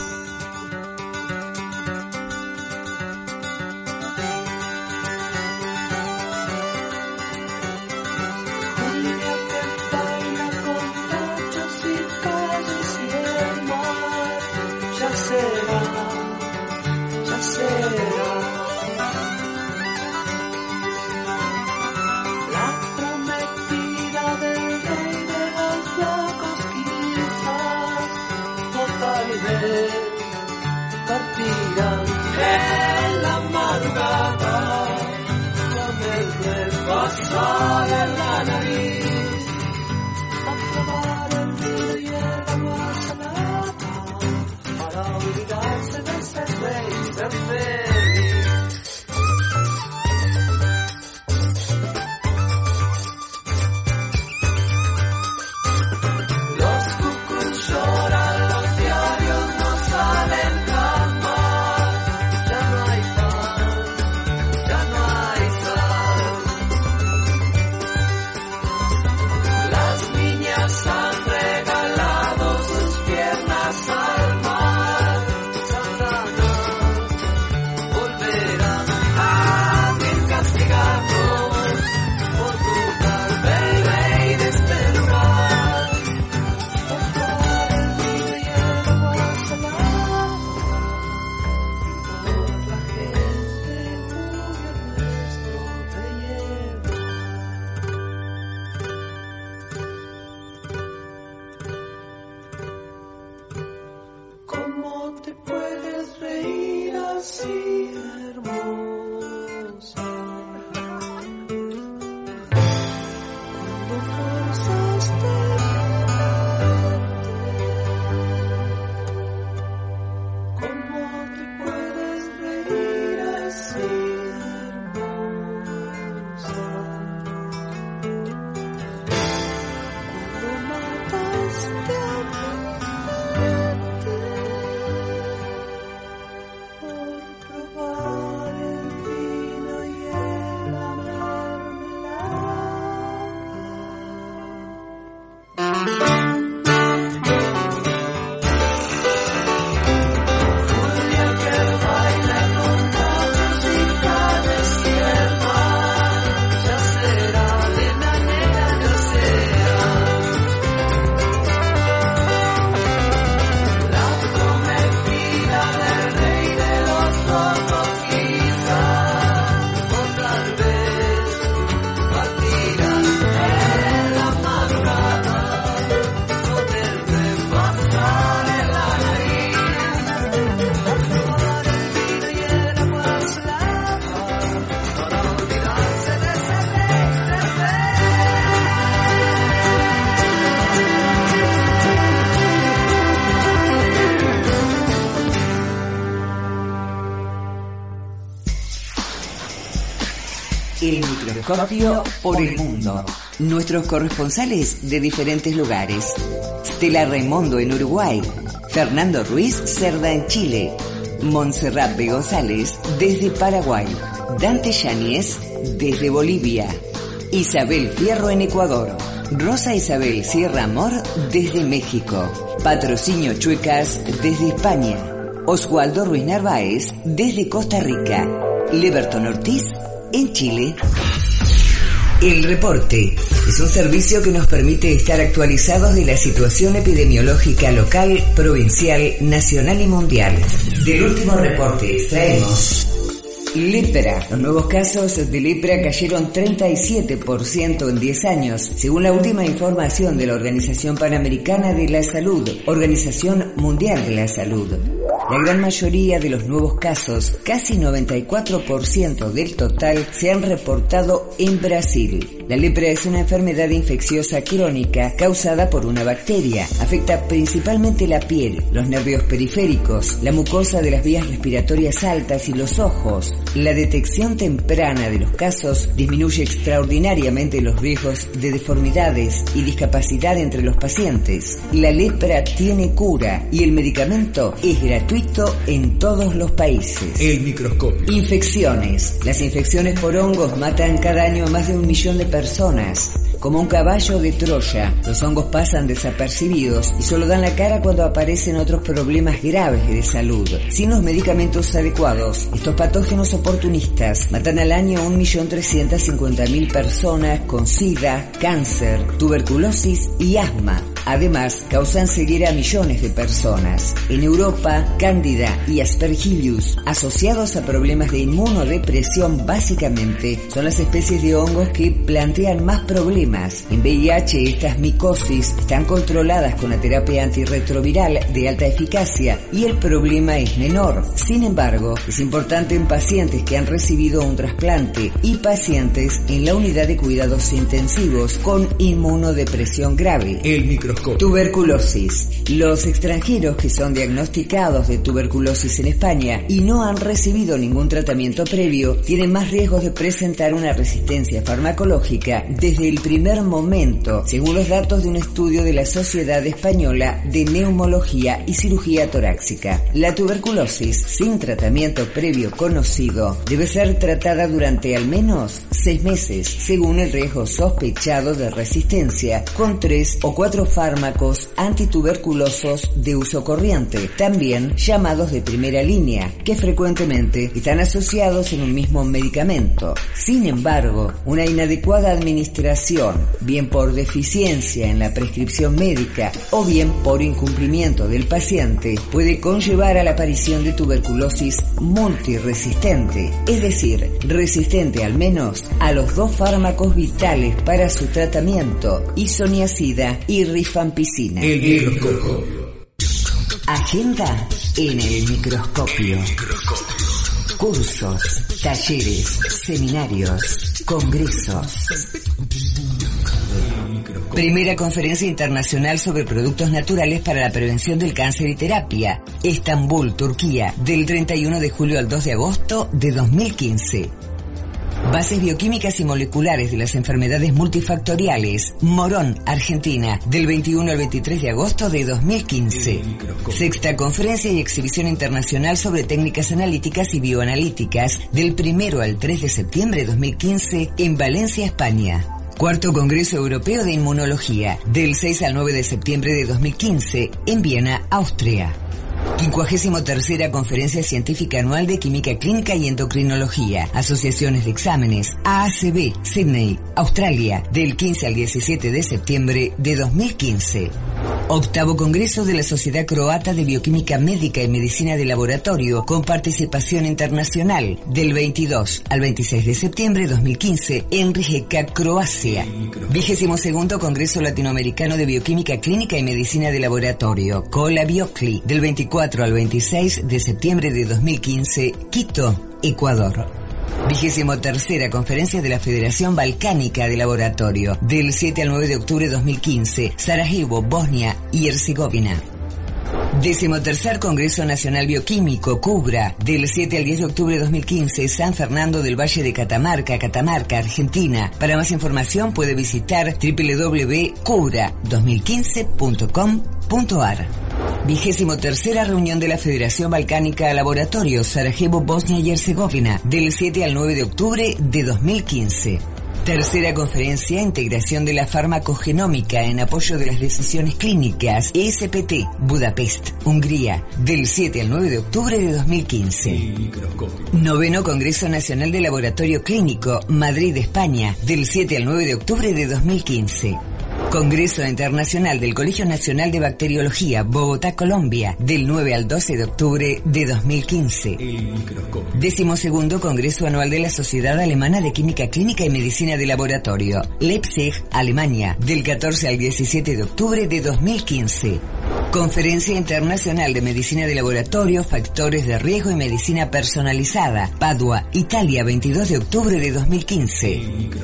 El microscopio por el mundo. Nuestros corresponsales de diferentes lugares. Stella Raimondo en Uruguay. Fernando Ruiz Cerda en Chile. Montserrat B. González desde Paraguay. Dante Yáñez desde Bolivia. Isabel Fierro en Ecuador. Rosa Isabel Sierra Amor desde México. Patrocinio Chuecas desde España. Oswaldo Ruiz Narváez desde Costa Rica. Leberton Ortiz en Chile. El Reporte es un servicio que nos permite estar actualizados de la situación epidemiológica local, provincial, nacional y mundial. Del último reporte extraemos: lepra. Los nuevos casos de lepra cayeron treinta y siete por ciento en diez años, según la última información de la Organización Panamericana de la Salud, Organización Mundial de la Salud. La gran mayoría de los nuevos casos, casi noventa y cuatro por ciento del total, se han reportado en Brasil. La lepra es una enfermedad infecciosa crónica causada por una bacteria. Afecta principalmente la piel, los nervios periféricos, la mucosa de las vías respiratorias altas y los ojos. La detección temprana de los casos disminuye extraordinariamente los riesgos de deformidades y discapacidad entre los pacientes. La lepra tiene cura y el medicamento es gratuito en todos los países.
El microscopio.
Infecciones. Las infecciones por hongos matan cada año a más de un millón de personas. Como un caballo de Troya, los hongos pasan desapercibidos y solo dan la cara cuando aparecen otros problemas graves de salud. Sin los medicamentos adecuados, estos patógenos oportunistas matan al año a un millón trescientas cincuenta mil personas con sida, cáncer, tuberculosis y asma. Además, causan ceguera a millones de personas. En Europa, Cándida y Aspergillus, asociados a problemas de inmunodepresión básicamente, son las especies de hongos que plantean más problemas. En V I H, estas micosis están controladas con la terapia antirretroviral de alta eficacia y el problema es menor. Sin embargo, es importante en pacientes que han recibido un trasplante y pacientes en la unidad de cuidados intensivos con inmunodepresión grave.
El microscopio.
Tuberculosis. Los extranjeros que son diagnosticados de tuberculosis en España y no han recibido ningún tratamiento previo tienen más riesgos de presentar una resistencia farmacológica desde el primer momento, según los datos de un estudio de la Sociedad Española de Neumología y Cirugía Torácica. La tuberculosis sin tratamiento previo conocido debe ser tratada durante al menos seis meses, según el riesgo sospechado de resistencia, con tres o cuatro fármacos antituberculosos de uso corriente, también llamados de primera línea, que frecuentemente están asociados en un mismo medicamento. Sin embargo, una inadecuada administración, bien por deficiencia en la prescripción médica o bien por incumplimiento del paciente, puede conllevar a la aparición de tuberculosis multiresistente, es decir, resistente al menos a los dos fármacos vitales para su tratamiento, isoniazida y rifampicina.
El microscopio.
Agenda en el microscopio. Cursos, talleres, seminarios, congresos. Primera Conferencia Internacional sobre Productos Naturales para la Prevención del Cáncer y Terapia. Estambul, Turquía, del treinta y uno de julio al dos de agosto de dos mil quince. Bases bioquímicas y moleculares de las enfermedades multifactoriales. Morón, Argentina, del veintiuno al veintitrés de agosto de dos mil quince. Sexta Conferencia y Exhibición Internacional sobre Técnicas Analíticas y Bioanalíticas, del primero al tres de septiembre de dos mil quince en Valencia, España. Cuarto Congreso Europeo de Inmunología, del seis al nueve de septiembre de dos mil quince en Viena, Austria. quincuagésima tercera Conferencia Científica Anual de Química Clínica y Endocrinología, Asociaciones de Exámenes, A A C B, Sydney, Australia, del quince al diecisiete de septiembre de dos mil quince. Octavo Congreso de la Sociedad Croata de Bioquímica Médica y Medicina de Laboratorio, con participación internacional, del veintidós al veintiséis de septiembre de dos mil quince en Rijeka, Croacia. Vigésimo segundo Congreso Latinoamericano de Bioquímica Clínica y Medicina de Laboratorio, Cola Biocli, del veinticuatro al veintiséis de septiembre de dos mil quince, Quito, Ecuador. Vigésimo tercera Conferencia de la Federación Balcánica de Laboratorio, del siete al nueve de octubre de dos mil quince, Sarajevo, Bosnia y Herzegovina. Décimo tercer Congreso Nacional Bioquímico, Cubra, del siete al diez de octubre de dos mil quince, San Fernando del Valle de Catamarca, Catamarca, Argentina. Para más información puede visitar doble u doble u doble u punto cubra dos mil quince punto com punto a r. Vigésimo tercera Reunión de la Federación Balcánica de Laboratorios, Sarajevo, Bosnia y Herzegovina, del siete al nueve de octubre de dos mil quince. Tercera conferencia, integración de la farmacogenómica en apoyo de las decisiones clínicas, E S P T, Budapest, Hungría, del siete al nueve de octubre de dos mil quince. Noveno Congreso Nacional de Laboratorio Clínico, Madrid, España, del siete al nueve de octubre de dos mil quince. Congreso Internacional del Colegio Nacional de Bacteriología, Bogotá, Colombia, del nueve al doce de octubre de dos mil quince. Décimo segundo Congreso Anual de la Sociedad Alemana de Química Clínica y Medicina de Laboratorio, Leipzig, Alemania, del catorce al diecisiete de octubre de dos mil quince. Conferencia Internacional de Medicina de Laboratorio, Factores de Riesgo y Medicina Personalizada, Padua, Italia, veintidós de octubre de dos mil quince.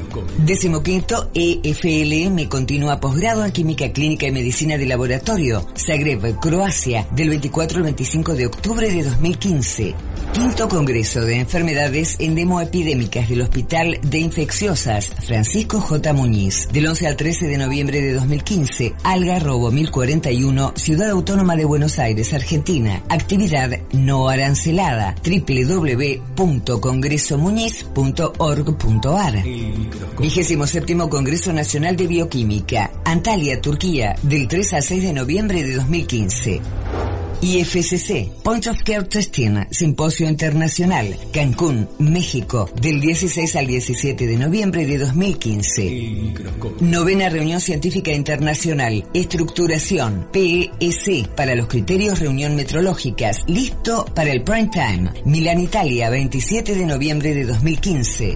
Decimoquinto E F L M Continua Posgrado en Química Clínica y Medicina de Laboratorio, Zagreb, Croacia, del veinticuatro al veinticinco de octubre de dos mil quince. Quinto Congreso de Enfermedades Endemoepidémicas del Hospital de Infecciosas, Francisco J. Muñiz, del once al trece de noviembre de dos mil quince, Algarrobo mil cuarenta y uno, Ciudad Autónoma de Buenos Aires, Argentina. Actividad no arancelada, doble u doble u doble u punto congreso muñiz punto org punto a r. Vigésimo séptimo Congreso Nacional de Bioquímica, Antalya, Turquía, del tres al seis de noviembre de dos mil quince. I F C C, Point of Care Testing, Simposio Internacional, Cancún, México, del dieciséis al diecisiete de noviembre de dos mil quince. Novena Reunión Científica Internacional, Estructuración, P E E C, para los criterios reunión metrológicas, listo para el prime time, Milán, Italia, veintisiete de noviembre de dos mil quince.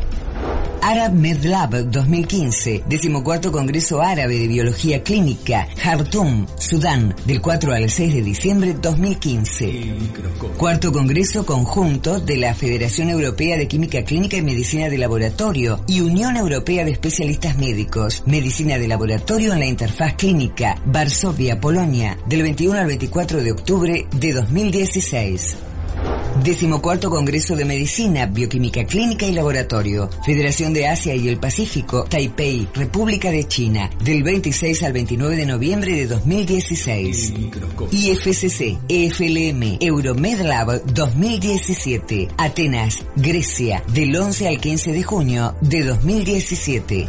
Arab MedLab dos mil quince, decimocuarto Congreso Árabe de Biología Clínica, Jartum, Sudán, del cuatro al seis de diciembre de dos mil quince. Cuarto Congreso Conjunto de la Federación Europea de Química Clínica y Medicina de Laboratorio y Unión Europea de Especialistas Médicos, Medicina de Laboratorio en la Interfaz Clínica, Varsovia, Polonia, del veintiuno al veinticuatro de octubre de dos mil dieciséis. Decimocuarto Congreso de Medicina, Bioquímica Clínica y Laboratorio, Federación de Asia y el Pacífico, Taipei, República de China, del veintiséis al veintinueve de noviembre de dos mil dieciséis. I F C C, E F L M, Euromedlab dos mil diecisiete, Atenas, Grecia, del once al quince de junio de dos mil diecisiete.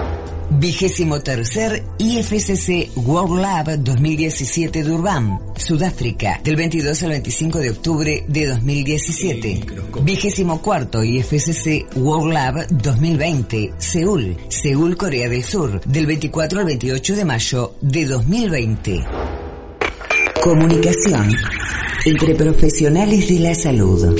Vigésimo tercer I F C C World Lab dos mil diecisiete Durban, Sudáfrica, del veintidós al veinticinco de octubre de dos mil diecisiete. Vigésimo cuarto I F C C World Lab dos mil veinte, Seúl, Seúl, Corea del Sur, del veinticuatro al veintiocho de mayo de dos mil veinte. Comunicación entre profesionales de la salud.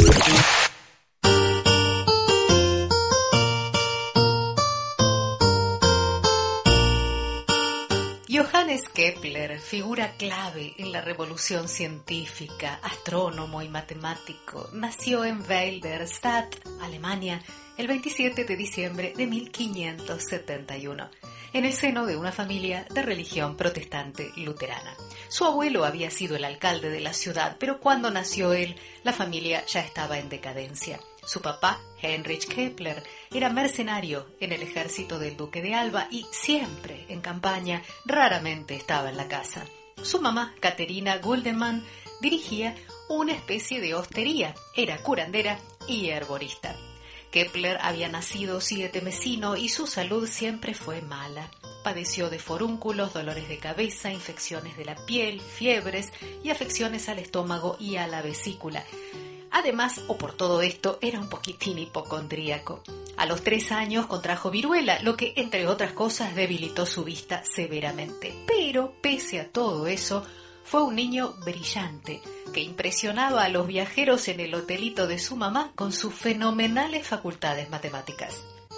Johannes Kepler, figura clave en la revolución científica, astrónomo y matemático, nació en Weilerstadt, Alemania, el veintisiete de diciembre de mil quinientos setenta y uno, en el seno de una familia de religión protestante luterana. Su abuelo había sido el alcalde de la ciudad, pero cuando nació él, la familia ya estaba en decadencia. Su papá, Heinrich Kepler, era mercenario en el ejército del duque de Alba y siempre en campaña, raramente estaba en la casa. Su mamá, Caterina Guldenmann, dirigía una especie de hostería, era curandera y herborista. Kepler había nacido sietemesino y su salud siempre fue mala. Padeció de forúnculos, dolores de cabeza, infecciones de la piel, fiebres y afecciones al estómago y a la vesícula. Además, o por todo esto, era un poquitín hipocondríaco. A los tres años contrajo viruela, lo que, entre otras cosas, debilitó su vista severamente. Pero, pese a todo eso, fue un niño brillante, que impresionaba a los viajeros en el hotelito de su mamá con sus fenomenales facultades matemáticas.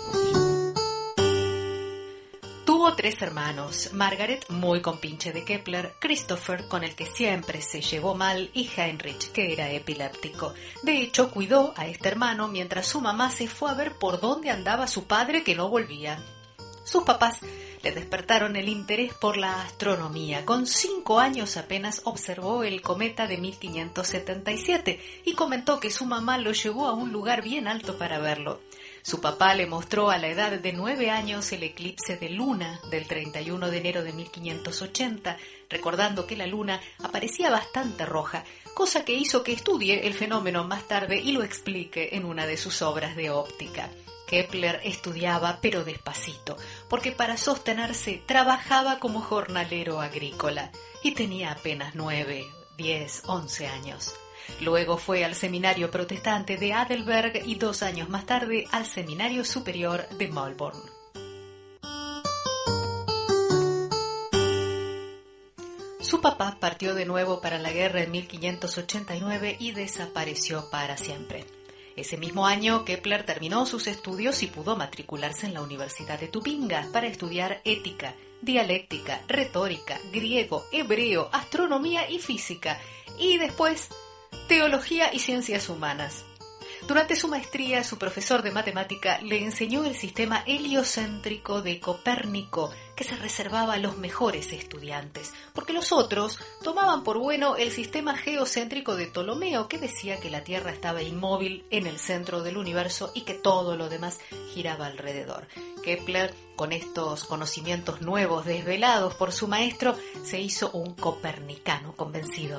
Tuvo tres hermanos, Margaret, muy compinche de Kepler, Christopher, con el que siempre se llevó mal, y Heinrich, que era epiléptico. De hecho, cuidó a este hermano mientras su mamá se fue a ver por dónde andaba su padre que no volvía. Sus papás le despertaron el interés por la astronomía. Con cinco años apenas observó el cometa de mil quinientos setenta y siete y comentó que su mamá lo llevó a un lugar bien alto para verlo. Su papá le mostró a la edad de nueve años el eclipse de luna del treinta y uno de enero de mil quinientos ochenta, recordando que la luna aparecía bastante roja, cosa que hizo que estudie el fenómeno más tarde y lo explique en una de sus obras de óptica. Kepler estudiaba, pero despacito, porque para sostenerse trabajaba como jornalero agrícola y tenía apenas nueve, diez, once años. Luego fue al seminario protestante de Heidelberg y dos años más tarde al seminario superior de Melbourne. Su papá partió de nuevo para la guerra en mil quinientos ochenta y nueve y desapareció para siempre. Ese mismo año, Kepler terminó sus estudios y pudo matricularse en la Universidad de Tubinga para estudiar ética, dialéctica, retórica, griego, hebreo, astronomía y física, y después teología y ciencias humanas. Durante su maestría, su profesor de matemática le enseñó el sistema heliocéntrico de Copérnico, que se reservaba a los mejores estudiantes, porque los otros tomaban por bueno el sistema geocéntrico de Ptolomeo, que decía que la Tierra estaba inmóvil en el centro del universo y que todo lo demás giraba alrededor. Kepler, con estos conocimientos nuevos desvelados por su maestro, se hizo un copernicano convencido.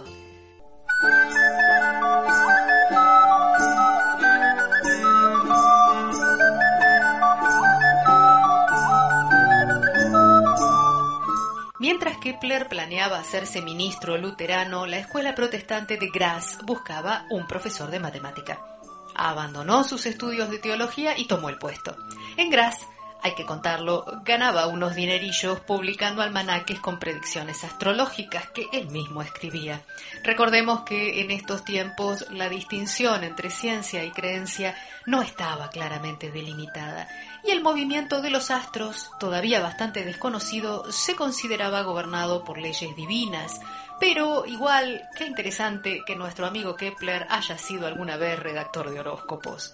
Mientras Kepler planeaba hacerse ministro luterano, la escuela protestante de Graz buscaba un profesor de matemática. Abandonó sus estudios de teología y tomó el puesto. En Graz, hay que contarlo, ganaba unos dinerillos publicando almanaques con predicciones astrológicas que él mismo escribía. Recordemos que en estos tiempos la distinción entre ciencia y creencia no estaba claramente delimitada, y el movimiento de los astros, todavía bastante desconocido, se consideraba gobernado por leyes divinas. Pero igual, qué interesante que nuestro amigo Kepler haya sido alguna vez redactor de horóscopos.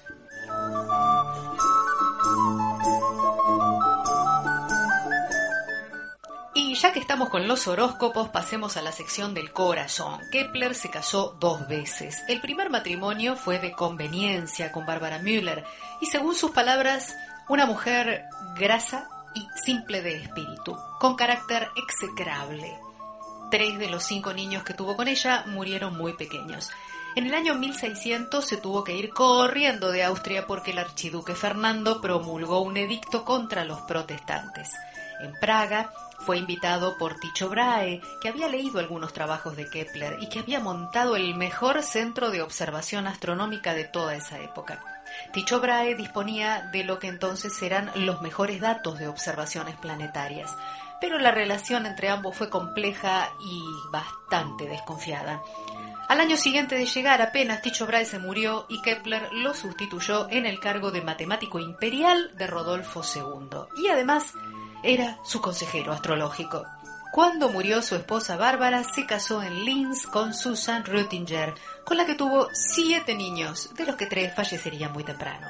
Y ya que estamos con los horóscopos, pasemos a la sección del corazón. Kepler se casó dos veces. El primer matrimonio fue de conveniencia con Barbara Müller y, según sus palabras, una mujer grasa y simple de espíritu, con carácter execrable. Tres de los cinco niños que tuvo con ella murieron muy pequeños. En el año mil seiscientos se tuvo que ir corriendo de Austria porque el archiduque Fernando promulgó un edicto contra los protestantes. En Praga fue invitado por Tycho Brahe, que había leído algunos trabajos de Kepler y que había montado el mejor centro de observación astronómica de toda esa época. Tycho Brahe disponía de lo que entonces eran los mejores datos de observaciones planetarias, pero la relación entre ambos fue compleja y bastante desconfiada. Al año siguiente de llegar, apenas Tycho Brahe se murió y Kepler lo sustituyó en el cargo de matemático imperial de Rodolfo segundo, y además era su consejero astrológico. Cuando murió su esposa Bárbara, se casó en Linz con Susan Röttinger, con la que tuvo siete niños, de los que tres fallecerían muy temprano.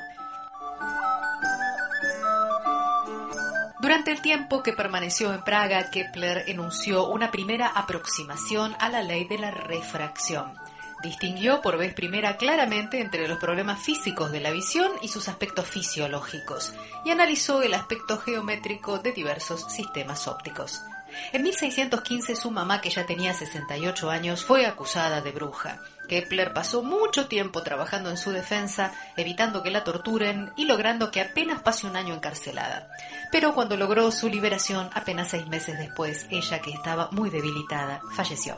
Durante el tiempo que permaneció en Praga, Kepler enunció una primera aproximación a la ley de la refracción. Distinguió por vez primera claramente entre los problemas físicos de la visión y sus aspectos fisiológicos, y analizó el aspecto geométrico de diversos sistemas ópticos. En mil seiscientos quince su mamá, que ya tenía sesenta y ocho años, fue acusada de bruja. Kepler pasó mucho tiempo trabajando en su defensa, evitando que la torturen y logrando que apenas pase un año encarcelada. Pero cuando logró su liberación, apenas seis meses después, ella, que estaba muy debilitada, falleció.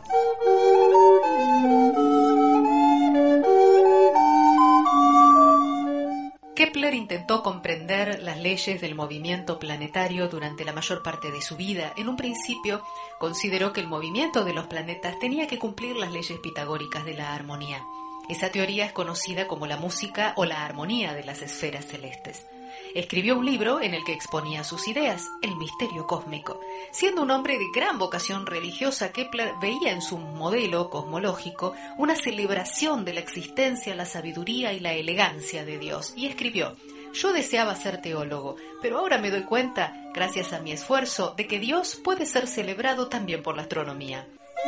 Kepler intentó comprender las leyes del movimiento planetario durante la mayor parte de su vida. En un principio, consideró que el movimiento de los planetas tenía que cumplir las leyes pitagóricas de la armonía. Esa teoría es conocida como la música o la armonía de las esferas celestes. Escribió un libro en el que exponía sus ideas, El misterio cósmico. Siendo un hombre de gran vocación religiosa, Kepler veía en su modelo cosmológico una celebración de la existencia, la sabiduría y la elegancia de Dios, y escribió: «Yo deseaba ser teólogo, pero ahora me doy cuenta, gracias a mi esfuerzo, de que Dios puede ser celebrado también por la astronomía».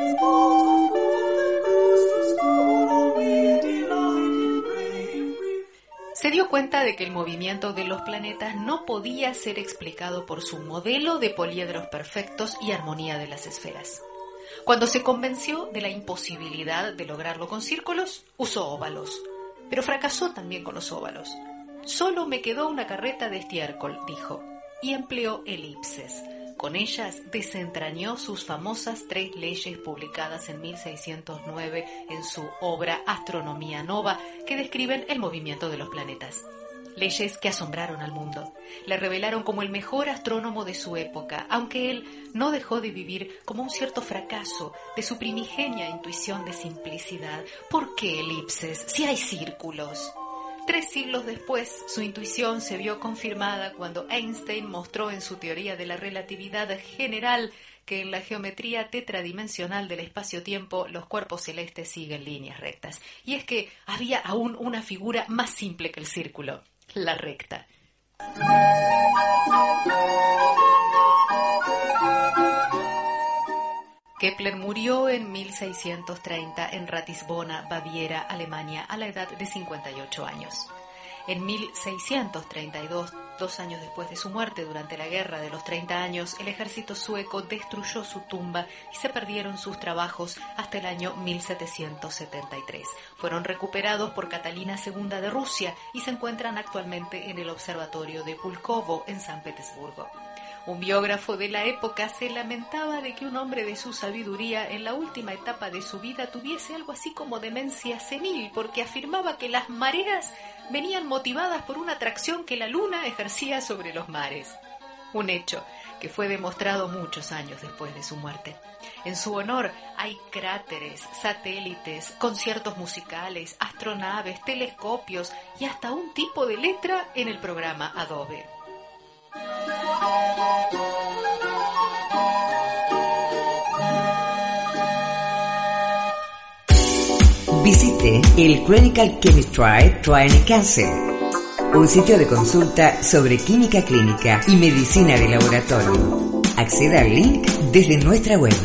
Se dio cuenta de que el movimiento de los planetas no podía ser explicado por su modelo de poliedros perfectos y armonía de las esferas. Cuando se convenció de la imposibilidad de lograrlo con círculos, usó óvalos, pero fracasó también con los óvalos. Solo me quedó una carreta de estiércol, dijo, y empleó elipses. Con ellas desentrañó sus famosas tres leyes publicadas en mil seiscientos nueve en su obra Astronomía Nova, que describen el movimiento de los planetas. Leyes que asombraron al mundo. Le revelaron como el mejor astrónomo de su época, aunque él no dejó de vivir como un cierto fracaso de su primigenia intuición de simplicidad. ¿Por qué elipses si hay círculos? Tres siglos después, su intuición se vio confirmada cuando Einstein mostró en su teoría de la relatividad general que en la geometría tetradimensional del espacio-tiempo los cuerpos celestes siguen líneas rectas. Y es que había aún una figura más simple que el círculo, la recta. Kepler murió en mil seiscientos treinta en Ratisbona, Baviera, Alemania, a la edad de cincuenta y ocho años. En mil seiscientos treinta y dos, dos años después de su muerte, durante la Guerra de los treinta años, el ejército sueco destruyó su tumba y se perdieron sus trabajos hasta el año mil setecientos setenta y tres. Fueron recuperados por Catalina segunda de Rusia y se encuentran actualmente en el observatorio de Pulkovo, en San Petersburgo. Un biógrafo de la época se lamentaba de que un hombre de su sabiduría en la última etapa de su vida tuviese algo así como demencia senil, porque afirmaba que las mareas venían motivadas por una atracción que la luna ejercía sobre los mares. Un hecho que fue demostrado muchos años después de su muerte. En su honor hay cráteres, satélites, conciertos musicales, astronaves, telescopios y hasta un tipo de letra en el programa Adobe.
Visite el Clinical Chemistry Training Castle, un sitio de consulta sobre química clínica y medicina de laboratorio. Acceda al link desde nuestra web.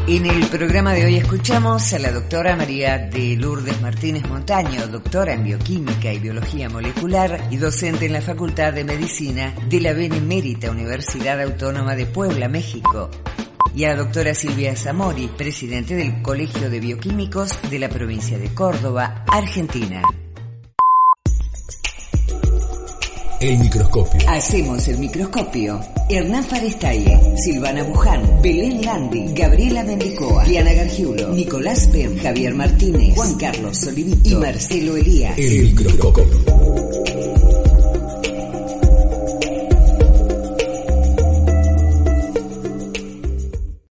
En el programa de hoy escuchamos a la doctora María de Lourdes Martínez Montaño, doctora en Bioquímica y Biología Molecular y docente en la Facultad de Medicina de la Benemérita Universidad Autónoma de Puebla, México, y a la doctora Silvia Zamori, presidente del Colegio de Bioquímicos de la provincia de Córdoba, Argentina.
El microscopio.
Hacemos el microscopio. Hernán Farestaye, Silvana Buján, Belén Landi, Gabriela Mendicoa, Diana Gargiulo, Nicolás Pem, Javier Martínez, Juan Carlos Solivito y Marcelo Elías.
El microscopio.